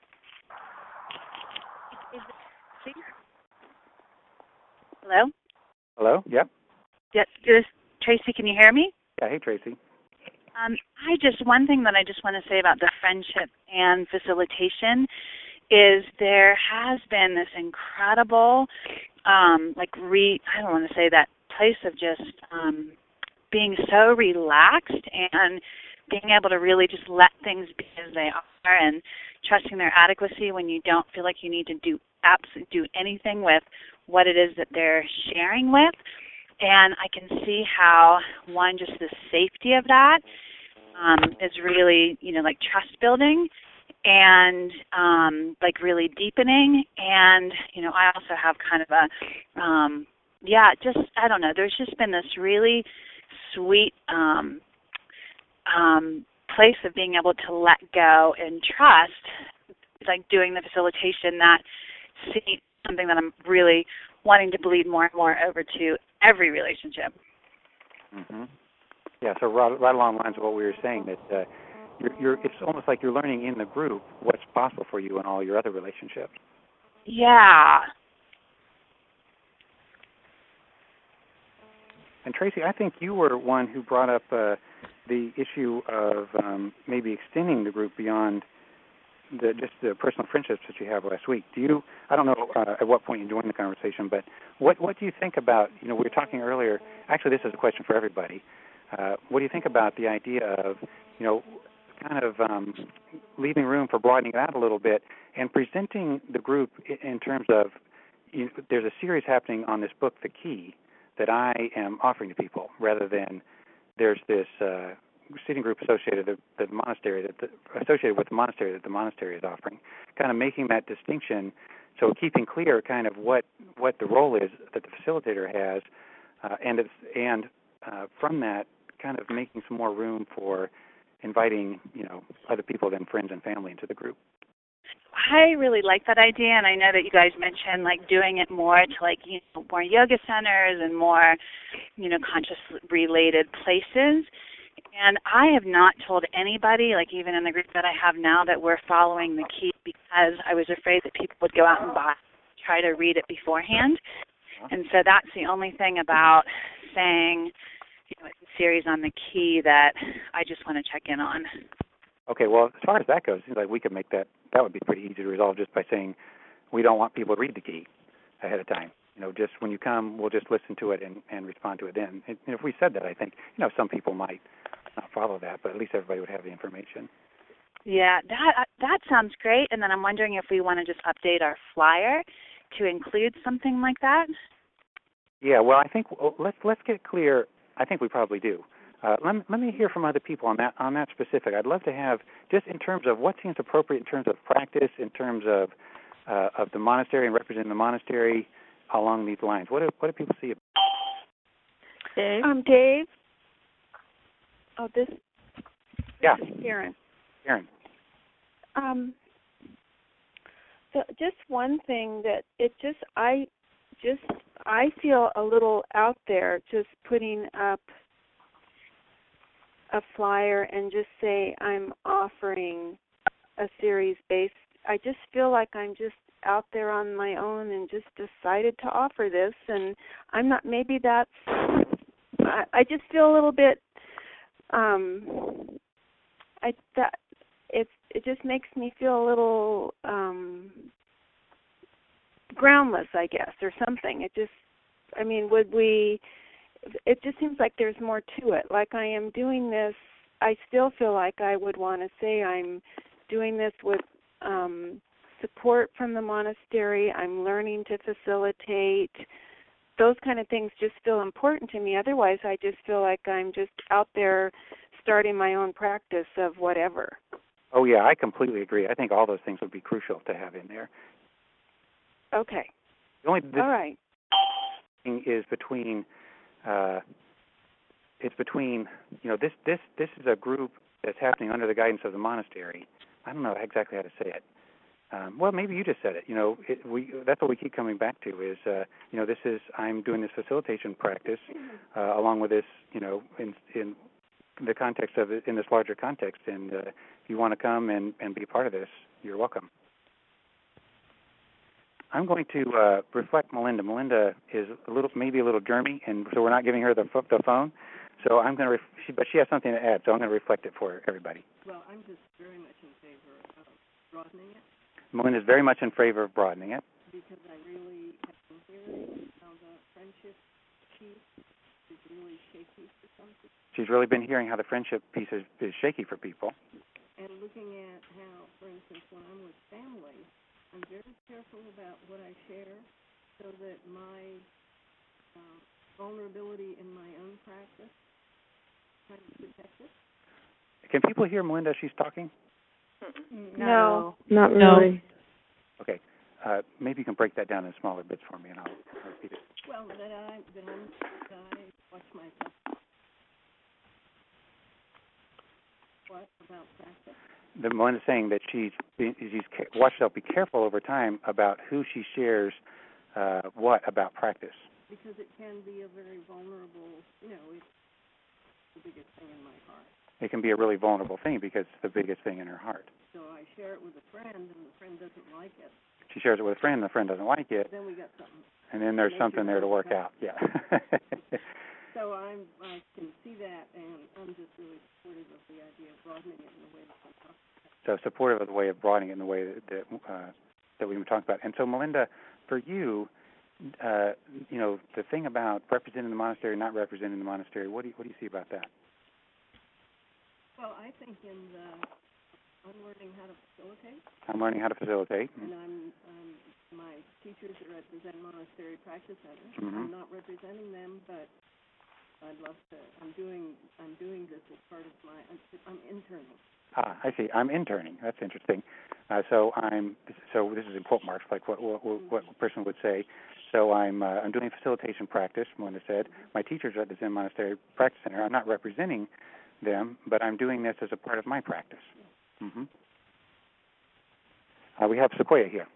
Speaker 10: Hello?
Speaker 1: Hello? Yep.
Speaker 10: Yes, this Tracy, can you hear me?
Speaker 1: Yeah, hey, Tracy.
Speaker 10: Um, I just, one thing that I just want to say about the friendship and facilitation is there has been this incredible, um, like, re, I don't want to say that place of just um, being so relaxed and being able to really just let things be as they are, and trusting their adequacy when you don't feel like you need to do absolutely do anything with what it is that they're sharing with. And I can see how, one, just the safety of that um, is really, you know, like trust building and um, like really deepening. And, you know, I also have kind of a, um, yeah, just, I don't know, there's just been this really sweet um, um, place of being able to let go and trust, like doing the facilitation, that see something that I'm really wanting to bleed more and more over to every relationship.
Speaker 1: Mm-hmm. Yeah, so right, right along the lines of what we were saying, that uh, you're, you're, it's almost like you're learning in the group what's possible for you in all your other relationships.
Speaker 10: Yeah.
Speaker 1: And Tracy, I think you were one who brought up uh, the issue of um, maybe extending the group beyond the, just the personal friendships that you have last week. Do you? I don't know uh, at what point you joined the conversation, but what what do you think about? You know, we were talking earlier. Actually, this is a question for everybody. Uh, what do you think about the idea of, you know, kind of um, leaving room for broadening it out a little bit and presenting the group in, in terms of, you know, there's a series happening on this book, The Key, that I am offering to people, rather than there's this uh, sitting group associated the, the monastery that the, associated with the monastery that the monastery is offering, kind of making that distinction, so keeping clear kind of what what the role is that the facilitator has, uh, and it's, and uh, from that kind of making some more room for inviting, you know, other people than friends and family into the group.
Speaker 10: I really like that idea, and I know that you guys mentioned like doing it more to like, you know, more yoga centers and more, you know, conscious related places. And I have not told anybody, like even in the group that I have now, that we're following the Key, because I was afraid that people would go out and buy, try to read it beforehand. And so that's the only thing about saying, you know, series on the key that I just want to check in on.
Speaker 1: Okay, well, as far as that goes, it seems like we could make that, that would be pretty easy to resolve just by saying we don't want people to read the key ahead of time. You know, just when you come, we'll just listen to it and, and respond to it then. And if we said that, I think, you know, some people might not follow that, but at least everybody would have the information.
Speaker 10: Yeah, that that sounds great. And then I'm wondering if we want to just update our flyer to include something like that.
Speaker 1: Yeah, well, I think well, let's let's get clear. I think we probably do. Uh, let, me, let me hear from other people on that on that specific. I'd love to have just in terms of what seems appropriate in terms of practice, in terms of uh, of the monastery and representing the monastery along these lines. What do what do people see?
Speaker 4: Dave.
Speaker 11: Um, Dave. Oh, this.
Speaker 1: Yeah.
Speaker 11: This is Karen.
Speaker 1: Karen.
Speaker 11: Um. So just one thing that it just I just I feel a little out there just putting up a flyer and just say I'm offering a series based. I just feel like I'm just out there on my own and just decided to offer this, and I'm not. Maybe that's. I, I just feel a little bit. Um. I that it's it just makes me feel a little um, groundless, I guess, or something. It just. I mean, would we? It just seems like there's more to it. Like I am doing this, I still feel like I would want to say I'm doing this with um, support from the monastery. I'm learning to facilitate. Those kind of things just feel important to me. Otherwise, I just feel like I'm just out there starting my own practice of whatever.
Speaker 1: Oh, yeah, I completely agree. I think all those things would be crucial to have in there.
Speaker 11: Okay.
Speaker 1: The only
Speaker 11: all right.
Speaker 1: thing is between... Uh, it's between, you know, this, this, this is a group that's happening under the guidance of the monastery. I don't know exactly how to say it. Um, well, maybe you just said it. You know, it, we that's what we keep coming back to is, uh, you know, this is, I'm doing this facilitation practice uh, along with this, you know, in, in the context of it, in this larger context. And uh, if you want to come and, and be part of this, you're welcome. I'm going to uh, reflect Melinda. Melinda is a little, maybe a little germy, and so we're not giving her the, the phone. So I'm going to, ref- she, but she has something to add, so I'm going to reflect it for everybody.
Speaker 12: Well, I'm just very much in favor of broadening it.
Speaker 1: Melinda is very much in favor of broadening it.
Speaker 12: Because I really have been hearing how the friendship piece is really shaky for some people.
Speaker 1: She's really been hearing how the friendship piece is, is shaky for people.
Speaker 12: And looking at how, for instance, when I'm with family, I'm very careful about what I share so that my uh, vulnerability in my own practice kind of protected.
Speaker 1: Can people hear Melinda as she's talking?
Speaker 3: No, not really.
Speaker 1: No. Okay. Uh, maybe you can break that down in smaller bits for me, and I'll, I'll repeat it.
Speaker 12: Well, that I, that, I'm, that I watch myself. What about practice?
Speaker 1: The Melinda's saying that she's, she's watch herself be careful over time about who she shares uh, what about practice.
Speaker 12: Because it can be a very vulnerable, you know, it's the biggest thing in my heart.
Speaker 1: It can be a really vulnerable thing because it's the biggest thing in her heart.
Speaker 12: So I share it with a friend, and the friend doesn't like it.
Speaker 1: She shares it with a friend, and the friend doesn't like it.
Speaker 12: Then we got something.
Speaker 1: And then there's something there to work out. Yeah.
Speaker 12: So I'm, I can see that, and I'm just really supportive of the idea of broadening it in the way that we talked about.
Speaker 1: So supportive of the way of broadening it in the way that that, uh, that we were talking about. And so, Melinda, for you, uh, you know, the thing about representing the monastery, not representing the monastery, what do you, what do you see about that?
Speaker 12: Well, I think in the, I'm learning how to facilitate.
Speaker 1: I'm learning how to facilitate.
Speaker 12: And I'm, um, my teachers are at the Zen Monastery Practice Center.
Speaker 1: Mm-hmm.
Speaker 12: I'm not representing them, but I'd love to. I'm doing. I'm doing this as part of my. I'm, I'm interning.
Speaker 1: Ah, I see. I'm interning. That's interesting. Uh, so I'm. So this is in quote marks, like what what, what a person would say. So I'm. Uh, I'm doing facilitation practice. Melinda said. Mm-hmm. My teachers are at the Zen Monastery Practice Center. I'm not representing them, but I'm doing this as a part of my practice. Yeah. Mm-hmm. Uh, we have Sequoia here.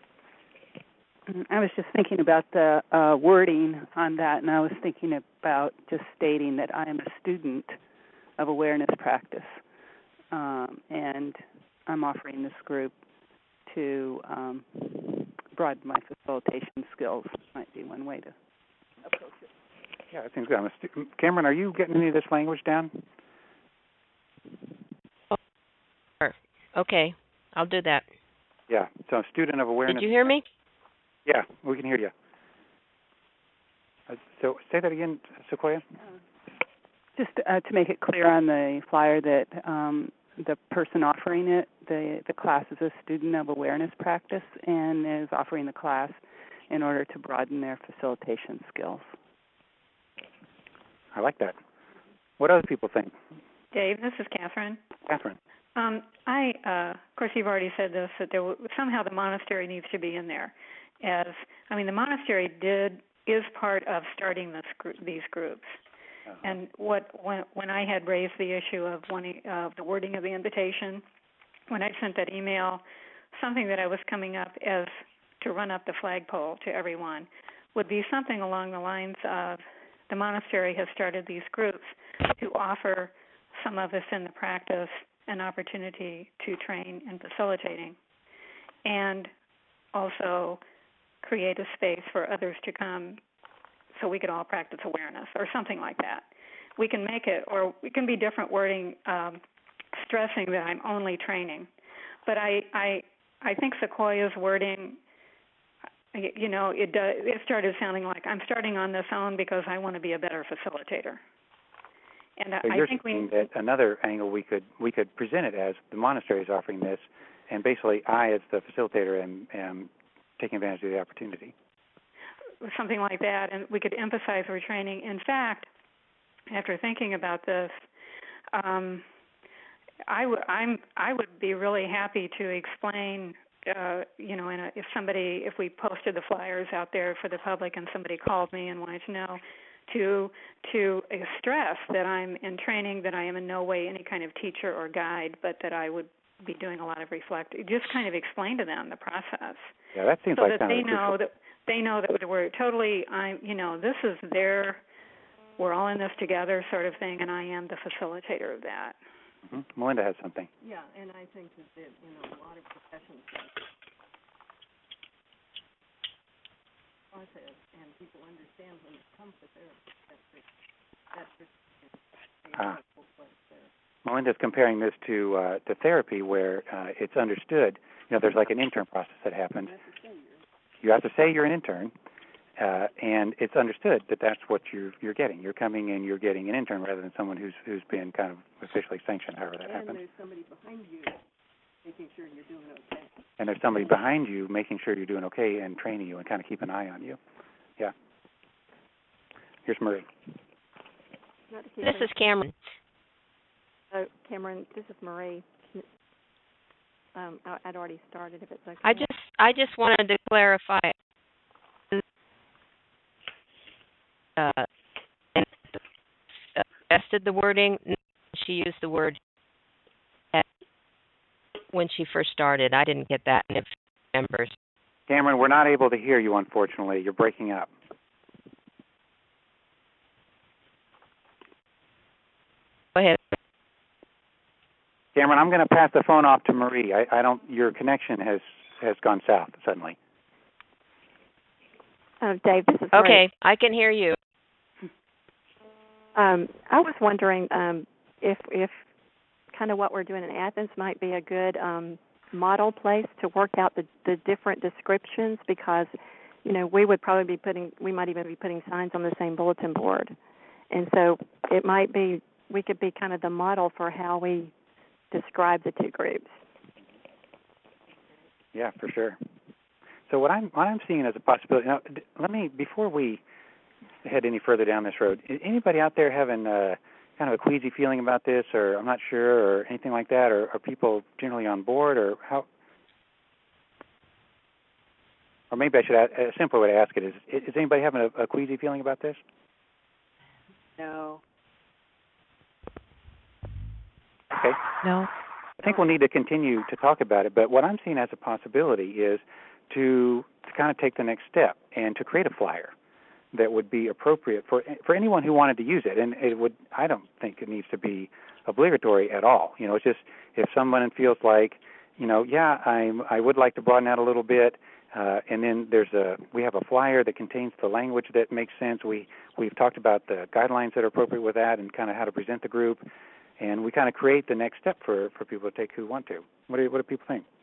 Speaker 13: I was just thinking about the uh, wording on that, and I was thinking about just stating that I am a student of awareness practice, um, and I'm offering this group to um, broaden my facilitation skills. Might be one way to approach it.
Speaker 1: Yeah, that seems good. I'm a stu- Cameron, are you getting any of this language down?
Speaker 14: Okay, I'll do that.
Speaker 1: Yeah, so a student of awareness.
Speaker 14: Did you hear me?
Speaker 1: Yeah, we can hear you. Uh, so say that again, Sequoia.
Speaker 13: Just uh, to make it clear on the flyer that um, the person offering it, the, the class is a student of awareness practice and is offering the class in order to broaden their facilitation skills.
Speaker 1: I like that. What other people think?
Speaker 6: Dave, this is Catherine.
Speaker 1: Catherine.
Speaker 6: Um, I, uh, of course, you've already said this, that there w- somehow the monastery needs to be in there. As I mean, the monastery did is part of starting this gr- these groups. Uh-huh. And what when when I had raised the issue of one of the wording of the invitation, when I sent that email, something that I was coming up as to run up the flagpole to everyone would be something along the lines of the monastery has started these groups to offer some of us in the practice an opportunity to train in facilitating and also create a space for others to come so we could all practice awareness or something like that. We can make it, or it can be different wording, um, stressing that I'm only training. But I, I, I think Sequoia's wording, you know, it, does, it started sounding like I'm starting on this own because I want to be a better facilitator. And
Speaker 1: So
Speaker 6: I
Speaker 1: you're
Speaker 6: think
Speaker 1: saying
Speaker 6: we
Speaker 1: that another angle we could we could present it as the monastery is offering this, and basically I, as the facilitator, am, am taking advantage of the opportunity.
Speaker 6: Something like that, and we could emphasize retraining. In fact, after thinking about this, um, I would I'm I would be really happy to explain. Uh, you know, in a, if somebody if we posted the flyers out there for the public, and somebody called me and wanted to know. to to stress that I'm in training, that I am in no way any kind of teacher or guide, but that I would be doing a lot of reflecting. Just kind of explain to them the process.
Speaker 1: Yeah, that seems
Speaker 6: so
Speaker 1: like
Speaker 6: that
Speaker 1: kind
Speaker 6: they
Speaker 1: of
Speaker 6: know
Speaker 1: crucial.
Speaker 6: that they know that we're totally, I'm, you know, this is their, we're all in this together sort of thing, and I am the facilitator of that.
Speaker 1: Mm-hmm. Melinda has something.
Speaker 12: Yeah, and I think that, that you know, a lot of professions process, and people understand when it comes to therapy. That's that's just a
Speaker 1: Ah.
Speaker 12: helpful place there.
Speaker 1: Melinda's comparing this to uh, to therapy, where uh, it's understood. You know, there's like an intern process that happens. You have to say you're an intern, uh, and it's understood that that's what you're you're getting. You're coming in, you're getting an intern rather than someone who's who's been kind of officially sanctioned, however that
Speaker 12: and
Speaker 1: happens.
Speaker 12: there's somebody behind you making sure you're doing okay.
Speaker 1: And there's somebody behind you making sure you're doing okay and training you and kind of keep an eye on you. Yeah. Here's Marie.
Speaker 4: Not to keep
Speaker 14: This
Speaker 4: it-
Speaker 14: is Cameron.
Speaker 4: Oh, Cameron, this is Marie. Um, I- I'd already started, if it's okay.
Speaker 14: I just I just wanted to clarify. Uh, suggested the wording. She used the word when she first started. I didn't get that in the members.
Speaker 1: Cameron, we're not able to hear you, unfortunately. You're breaking up.
Speaker 14: Go ahead.
Speaker 1: Cameron, I'm going to pass the phone off to Marie. I, I don't. Your connection has has gone south suddenly.
Speaker 4: Uh, Dave, this is Marie.
Speaker 14: Okay, I can hear you.
Speaker 4: Um, I was wondering um, if if kind of what we're doing in Athens might be a good um, model place to work out the, the different descriptions, because you know we would probably be putting we might even be putting signs on the same bulletin board, and so it might be we could be kind of the model for how we describe the two groups.
Speaker 1: Yeah, for sure. So what I'm what I'm seeing as a possibility. Now, d- let me before we head any further down this road. Is anybody out there having uh, kind of a queasy feeling about this, or I'm not sure, or anything like that, or are people generally on board, or how? Or maybe I should ask, a simpler way to ask it is: Is anybody having a, a queasy feeling about this?
Speaker 9: No.
Speaker 1: Okay.
Speaker 2: No.
Speaker 1: I think we'll need to continue to talk about it, but what I'm seeing as a possibility is to, to kind of take the next step and to create a flyer that would be appropriate for for anyone who wanted to use it. And it would, I don't think it needs to be obligatory at all. You know, it's just if someone feels like, you know, yeah, I'm, I would like to broaden out a little bit, Uh, and then there's a we have a flyer that contains the language that makes sense. We we've talked about the guidelines that are appropriate with that, and kind of how to present the group, and we kind of create the next step for, for people to take who want to. What do what do people think?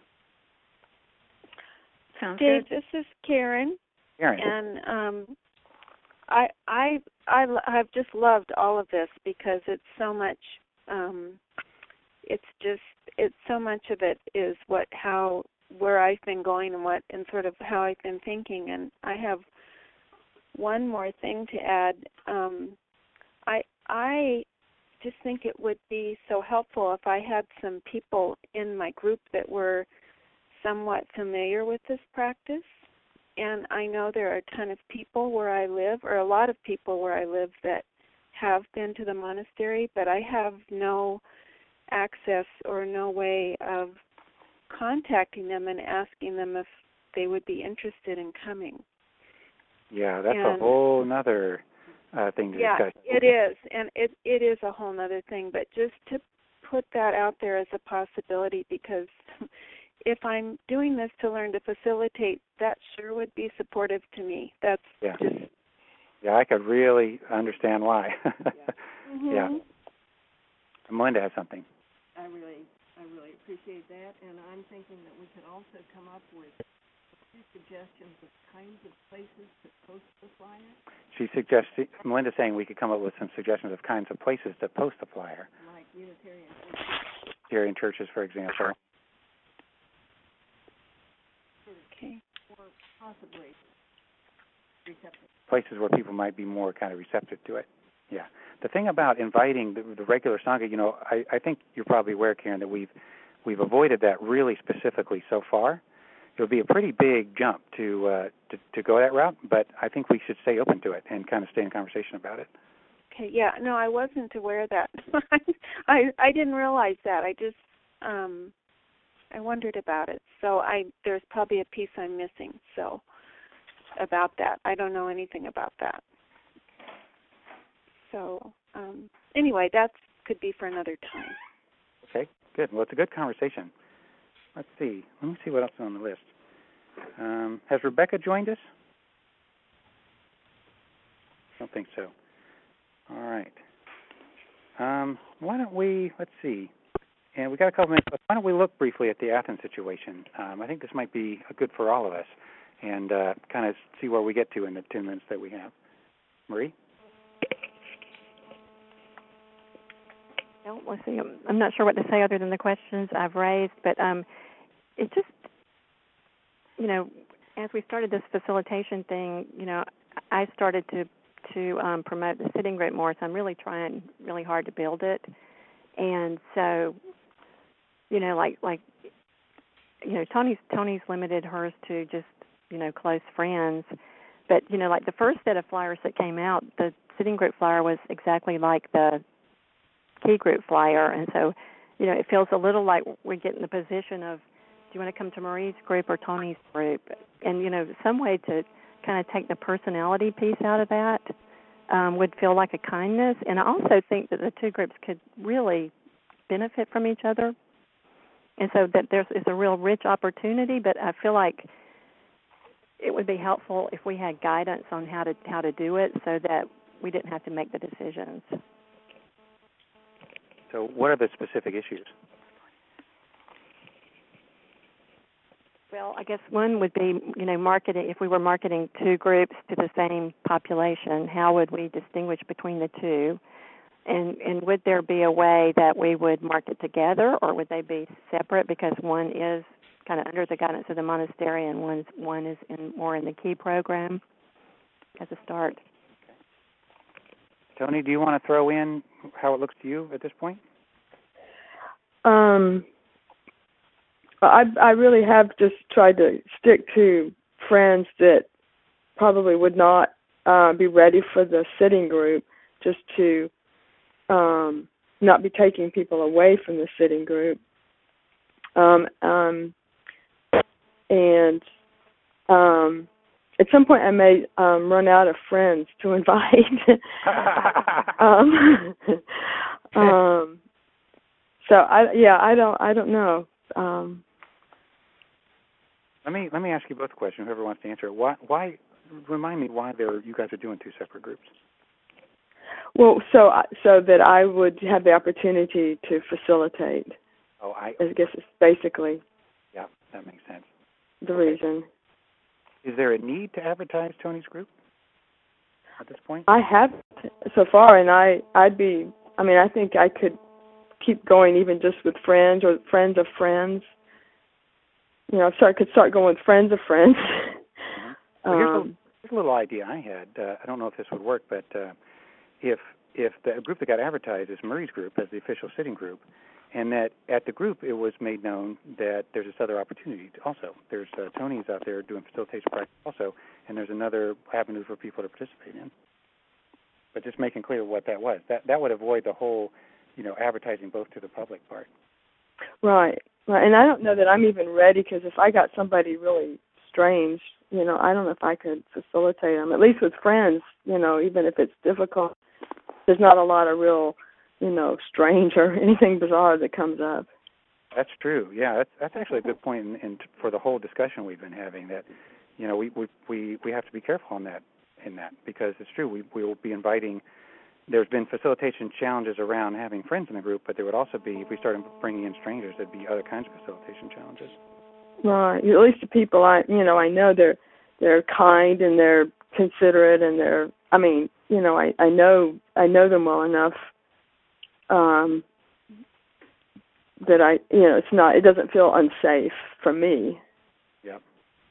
Speaker 6: Sounds
Speaker 11: Dave,
Speaker 6: good.
Speaker 11: this is Karen.
Speaker 1: Karen.
Speaker 11: And um, I I I I've just loved all of this because it's so much. Um, it's just it's so much of it is what how. where I've been going and what and sort of how I've been thinking. And I have one more thing to add. Um, I I just think it would be so helpful if I had some people in my group that were somewhat familiar with this practice. And I know there are a ton of people where I live, or a lot of people where I live, that have been to the monastery, but I have no access or no way of contacting them and asking them if they would be interested in coming.
Speaker 1: Yeah, that's
Speaker 11: and,
Speaker 1: a whole nother uh, thing to
Speaker 11: yeah,
Speaker 1: discuss.
Speaker 11: Yeah, it is, and it it is a whole nother thing. But just to put that out there as a possibility, because if I'm doing this to learn to facilitate, that sure would be supportive to me. That's
Speaker 1: yeah.
Speaker 11: just
Speaker 1: yeah, I could really understand why.
Speaker 11: mm-hmm.
Speaker 1: Yeah. Melinda has something.
Speaker 12: I really I really appreciate that, and I'm thinking that we could also come up with a few suggestions of kinds of places to post the flyer.
Speaker 1: She suggests, Melinda's saying we could come up with some suggestions of kinds of places to post the flyer.
Speaker 12: Like Unitarian churches.
Speaker 1: Unitarian churches, for example.
Speaker 11: Okay.
Speaker 12: Or possibly receptive.
Speaker 1: Places where people might be more kind of receptive to it. Yeah. The thing about inviting the, the regular Sangha, you know, I, I think you're probably aware, Karen, that we've we've avoided that really specifically so far. It would be a pretty big jump to, uh, to to go that route, but I think we should stay open to it and kind of stay in conversation about it.
Speaker 11: Okay. Yeah. No, I wasn't aware of that. I I didn't realize that. I just um I wondered about it. So I there's probably a piece I'm missing. So about that, I don't know anything about that. So um, anyway, that could be for another time.
Speaker 1: Okay, good. Well, it's a good conversation. Let's see. Let me see what else is on the list. Um, has Rebecca joined us? I don't think so. All right. Um, why don't we, let's see. And we got a couple minutes, but why don't we look briefly at the Athens situation? Um, I think this might be good for all of us, and uh, kind of see where we get to in the two minutes that we have. Marie?
Speaker 4: Well, let's see. I'm not sure what to say other than the questions I've raised, but um, it just, you know, as we started this facilitation thing, you know, I started to to um, promote the sitting group more, so I'm really trying really hard to build it. And so, you know, like like, you know, Tony's Tony's limited hers to just, you know, close friends. But, you know, like the first set of flyers that came out, the sitting group flyer was exactly like the key group flyer, and so, you know, it feels a little like we get in the position of, do you want to come to Marie's group or Tony's group? And, you know, some way to kind of take the personality piece out of that um, would feel like a kindness. And I also think that the two groups could really benefit from each other, and so that there's is a real rich opportunity. But I feel like it would be helpful if we had guidance on how to how to do it, so that we didn't have to make the decisions.
Speaker 1: So what are the specific issues?
Speaker 4: Well, I guess one would be, you know, marketing. If we were marketing two groups to the same population, how would we distinguish between the two? And and would there be a way that we would market together, or would they be separate because one is kind of under the guidance of the monastery and one's, one is in, more in the key program as a start?
Speaker 1: Tony, do you want to throw in how it looks to you at this point?
Speaker 3: Um, I I really have just tried to stick to friends that probably would not uh, be ready for the sitting group, just to um, not be taking people away from the sitting group. Um, um, and um, at some point I may um, run out of friends to invite. um, um, so I yeah I don't I don't know. Um,
Speaker 1: Let me let me ask you both a question. Whoever wants to answer it. Why? Why? Remind me why there you guys are doing two separate groups.
Speaker 3: Well, so I- so that I would have the opportunity to facilitate.
Speaker 1: Oh, I.
Speaker 3: I guess it's basically.
Speaker 1: Yeah, that makes sense.
Speaker 3: The okay. reason.
Speaker 1: Is there a need to advertise Tony's group at this point?
Speaker 3: I haven't so far, and I I'd be. I mean, I think I could keep going even just with friends or friends of friends. You know, start could start going with friends of friends.
Speaker 1: Mm-hmm. Well, here's,
Speaker 3: um,
Speaker 1: a, here's a little idea I had. Uh, I don't know if this would work, but uh, if if the group that got advertised is Murray's group as the official sitting group, and that at the group it was made known that there's this other opportunity also. There's uh, Tony's out there doing facilitation practice also, and there's another avenue for people to participate in. But just making clear what that was. That that would avoid the whole, you know, advertising both to the public part.
Speaker 3: Right. Right. And I don't know that I'm even ready, because if I got somebody really strange, you know, I don't know if I could facilitate them, at least with friends, you know, even if it's difficult. There's not a lot of real, you know, strange or anything bizarre that comes up.
Speaker 1: That's true. Yeah, that's that's actually a good point in, in, for the whole discussion we've been having, that, you know, we, we, we, we have to be careful on that, in that, because it's true. We, we will be inviting. There's been facilitation challenges around having friends in the group, but there would also be, if we started bringing in strangers, there'd be other kinds of facilitation challenges.
Speaker 3: Right. At least the people I, you know, I know they're they're kind and they're considerate and they're. I mean, you know, I, I know I know them well enough um, that I, you know, it's not. It doesn't feel unsafe for me.
Speaker 1: Yep.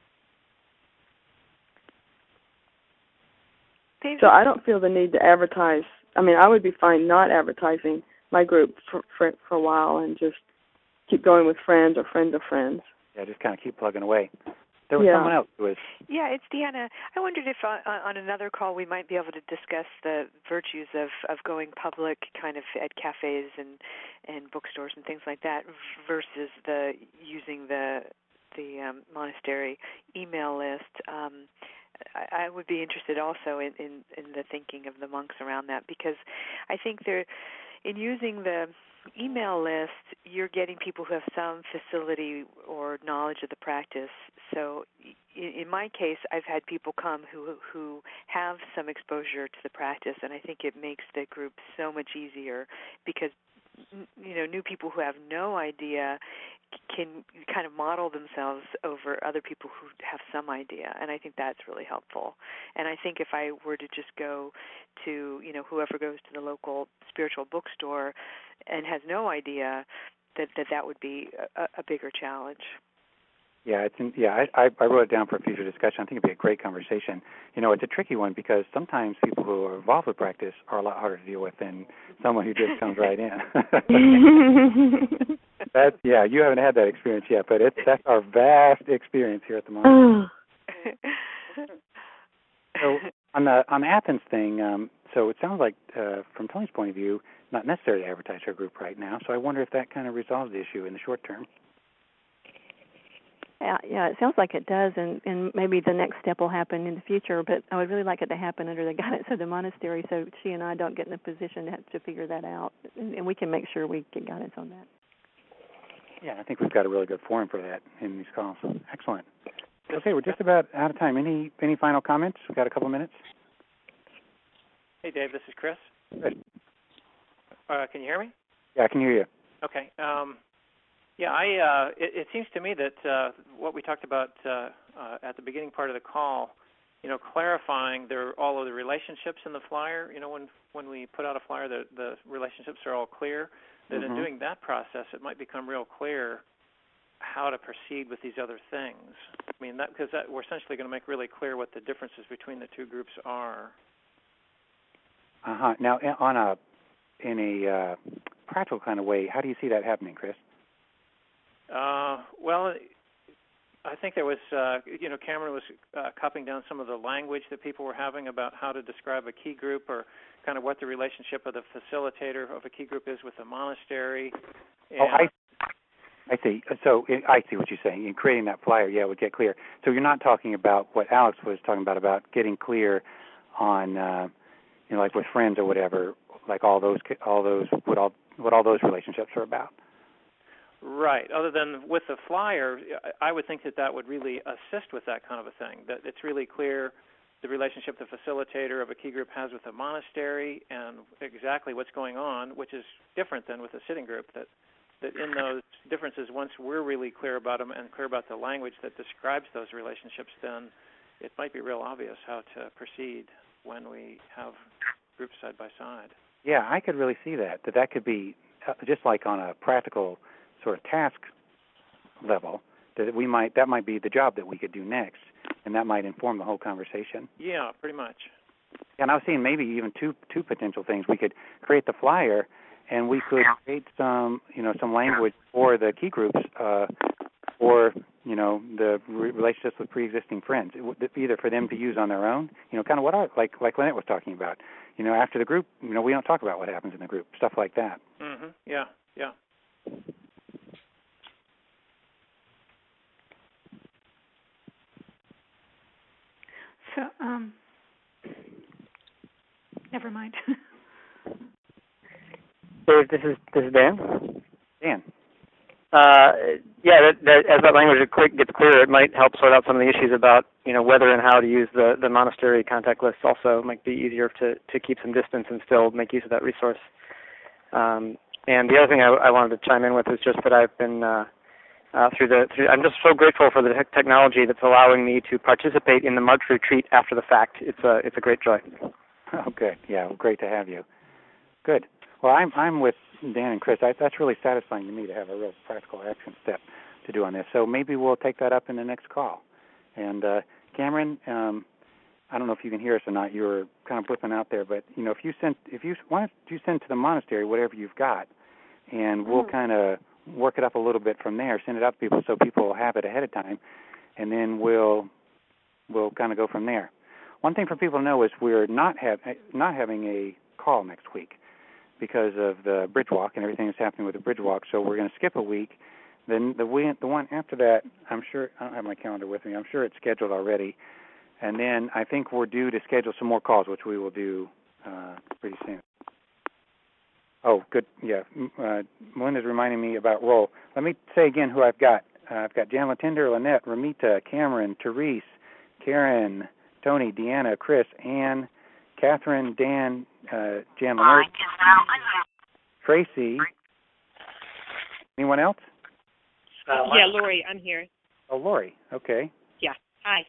Speaker 3: So I don't feel the need to advertise. I mean, I would be fine not advertising my group for, for for a while and just keep going with friends or friends of friends.
Speaker 1: Yeah, just kind of keep plugging away. There was
Speaker 3: yeah.
Speaker 1: someone else who was.
Speaker 9: Yeah, it's Deanna. I wondered if uh, on another call we might be able to discuss the virtues of, of going public, kind of at cafes and and bookstores and things like that, versus the using the the um, monastery email list. Um, I, I would be interested also in, in, in the thinking of the monks around that, because I think they're in using the email list, you're getting people who have some facility or knowledge of the practice. So in, in my case, I've had people come who who have some exposure to the practice, and I think it makes the group so much easier, because you know, new people who have no idea can kind of model themselves over other people who have some idea, and I think that's really helpful. And I think if I were to just go to, you know, whoever goes to the local spiritual bookstore and has no idea, that that, that would be a, a bigger challenge.
Speaker 1: Yeah, it's in, yeah. I, I wrote it down for future discussion. I think it'd be a great conversation. You know, it's a tricky one because sometimes people who are involved with practice are a lot harder to deal with than someone who just comes right in. That's yeah. You haven't had that experience yet, but it's that's our vast experience here at the moment. So on the on the Athens thing, um, so it sounds like uh, from Tony's point of view, not necessary to advertise our group right now. So I wonder if that kind of resolves the issue in the short term.
Speaker 4: Yeah, yeah, it sounds like it does, and, and maybe the next step will happen in the future, but I would really like it to happen under the guidance of the monastery, so she and I don't get in a position to have to figure that out, and, and we can make sure we get guidance on that.
Speaker 1: Yeah, I think we've got a really good forum for that in these calls. Excellent. Okay, we're just about out of time. Any any final comments? We've got a couple of minutes.
Speaker 15: Hey, Dave, this is Chris.
Speaker 1: Chris.
Speaker 15: Uh, can you hear me?
Speaker 1: Yeah, I can hear you.
Speaker 15: Okay. Um, Yeah, I. Uh, it, it seems to me that uh, what we talked about uh, uh, at the beginning part of the call, you know, clarifying there all of the relationships in the flyer. You know, when when we put out a flyer, the the relationships are all clear. That mm-hmm. in doing that process, it might become real clear how to proceed with these other things. I mean, that because that, we're essentially going to make really clear what the differences between the two groups are.
Speaker 1: Uh huh. Now, on a in a uh, practical kind of way, how do you see that happening, Chris?
Speaker 15: Uh, well, I think there was, uh, you know, Cameron was uh, copying down some of the language that people were having about how to describe a key group, or kind of what the relationship of the facilitator of a key group is with the monastery. And
Speaker 1: oh, I, I see. So I see what you're saying. In creating that flyer, yeah, it would get clear. So you're not talking about what Alex was talking about, about getting clear on, uh, you know, like with friends or whatever, like all those, all those, what all, what all those relationships are about.
Speaker 15: Right. Other than with the flyer, I would think that that would really assist with that kind of a thing, that it's really clear the relationship the facilitator of a key group has with a monastery and exactly what's going on, which is different than with a sitting group, that, that in those differences, once we're really clear about them and clear about the language that describes those relationships, then it might be real obvious how to proceed when we have groups side by side.
Speaker 1: Yeah, I could really see that, that that could be uh, just like on a practical sort of task level, that we might that might be the job that we could do next, and that might inform the whole conversation.
Speaker 15: Yeah, pretty much.
Speaker 1: And I was seeing maybe even two two potential things. We could create the flyer, and we could create some you know some language for the key groups, uh, or you know the re- relationships with pre-existing friends, it would, either for them to use on their own. You know, kind of what our like like Lynette was talking about. You know, after the group, you know, we don't talk about what happens in the group, stuff like that.
Speaker 15: Mhm. Yeah. Yeah.
Speaker 6: So, um, never mind.
Speaker 16: Dave, this is this is Dan.
Speaker 1: Dan.
Speaker 16: Uh, yeah, that, that, as that language gets clearer, it might help sort out some of the issues about you know whether and how to use the, the monastery contact list. Also, it might be easier to, to keep some distance and still make use of that resource. Um, and the other thing I, I wanted to chime in with is just that I've been uh, uh, through the through, I'm just so grateful for the te- technology that's allowing me to participate in the March retreat after the fact. It's a it's a great joy.
Speaker 1: Oh, good. Yeah, well, great to have you. Good. Well, I'm I'm with Dan and Chris. I, that's really satisfying to me to have a real practical action step to do on this. So maybe we'll take that up in the next call. And uh, Cameron, um, I don't know if you can hear us or not. You were kind of blipping out there, but you know, if you send, if you why don't you send to the monastery whatever you've got, and we'll mm. kind of work it up a little bit from there. Send it out to people so people will have it ahead of time, and then we'll we'll kind of go from there. One thing for people to know is we're not have not having a call next week because of the bridge walk and everything that's happening with the bridge walk. So we're going to skip a week. Then the week, the one after that, I'm sure I don't have my calendar with me. I'm sure it's scheduled already. And then I think we're due to schedule some more calls, which we will do uh, pretty soon. Oh, good. Yeah, uh, Melinda's reminding me about roll. Let me say again who I've got. Uh, I've got Jan Latender, Lynette, Ramita, Cameron, Therese, Karen, Tony, Deanna, Chris, Ann, Catherine, Dan, uh, Jan Lamert, Tracy. Anyone else?
Speaker 17: Uh, yeah, Lori, I'm here.
Speaker 1: Oh, Lori. Okay.
Speaker 17: Yeah. Hi.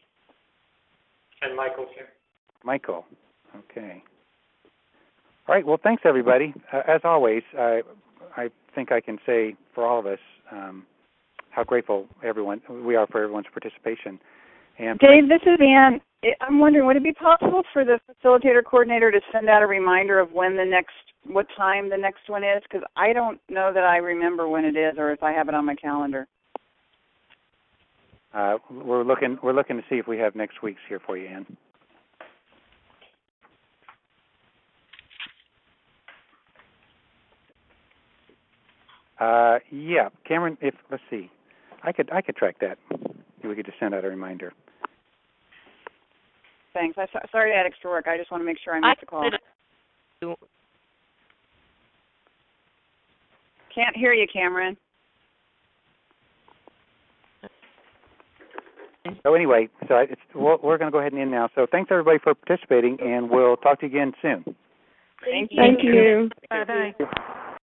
Speaker 16: And Michael's here.
Speaker 1: Michael. Okay. All right. Well, thanks everybody. Uh, as always, I I think I can say for all of us um, how grateful everyone we are for everyone's participation. And
Speaker 18: Dave, this is Ann. I'm wondering, would it be possible for the facilitator coordinator to send out a reminder of when the next, what time the next one is? Because I don't know that I remember when it is, or if I have it on my calendar.
Speaker 1: Uh, we're looking. We're looking to see if we have next week's here for you, Ann. Uh, yeah, Cameron. If let's see, I could I could track that. We could just send out a reminder.
Speaker 18: Thanks. I sorry to add extra work. I just want to make sure I make the call. Can't hear you, Cameron.
Speaker 1: So anyway, so it's, we're, we're going to go ahead and end now. So thanks everybody for participating, and we'll talk to you again soon.
Speaker 18: Thank you.
Speaker 3: Thank you.
Speaker 6: Bye bye.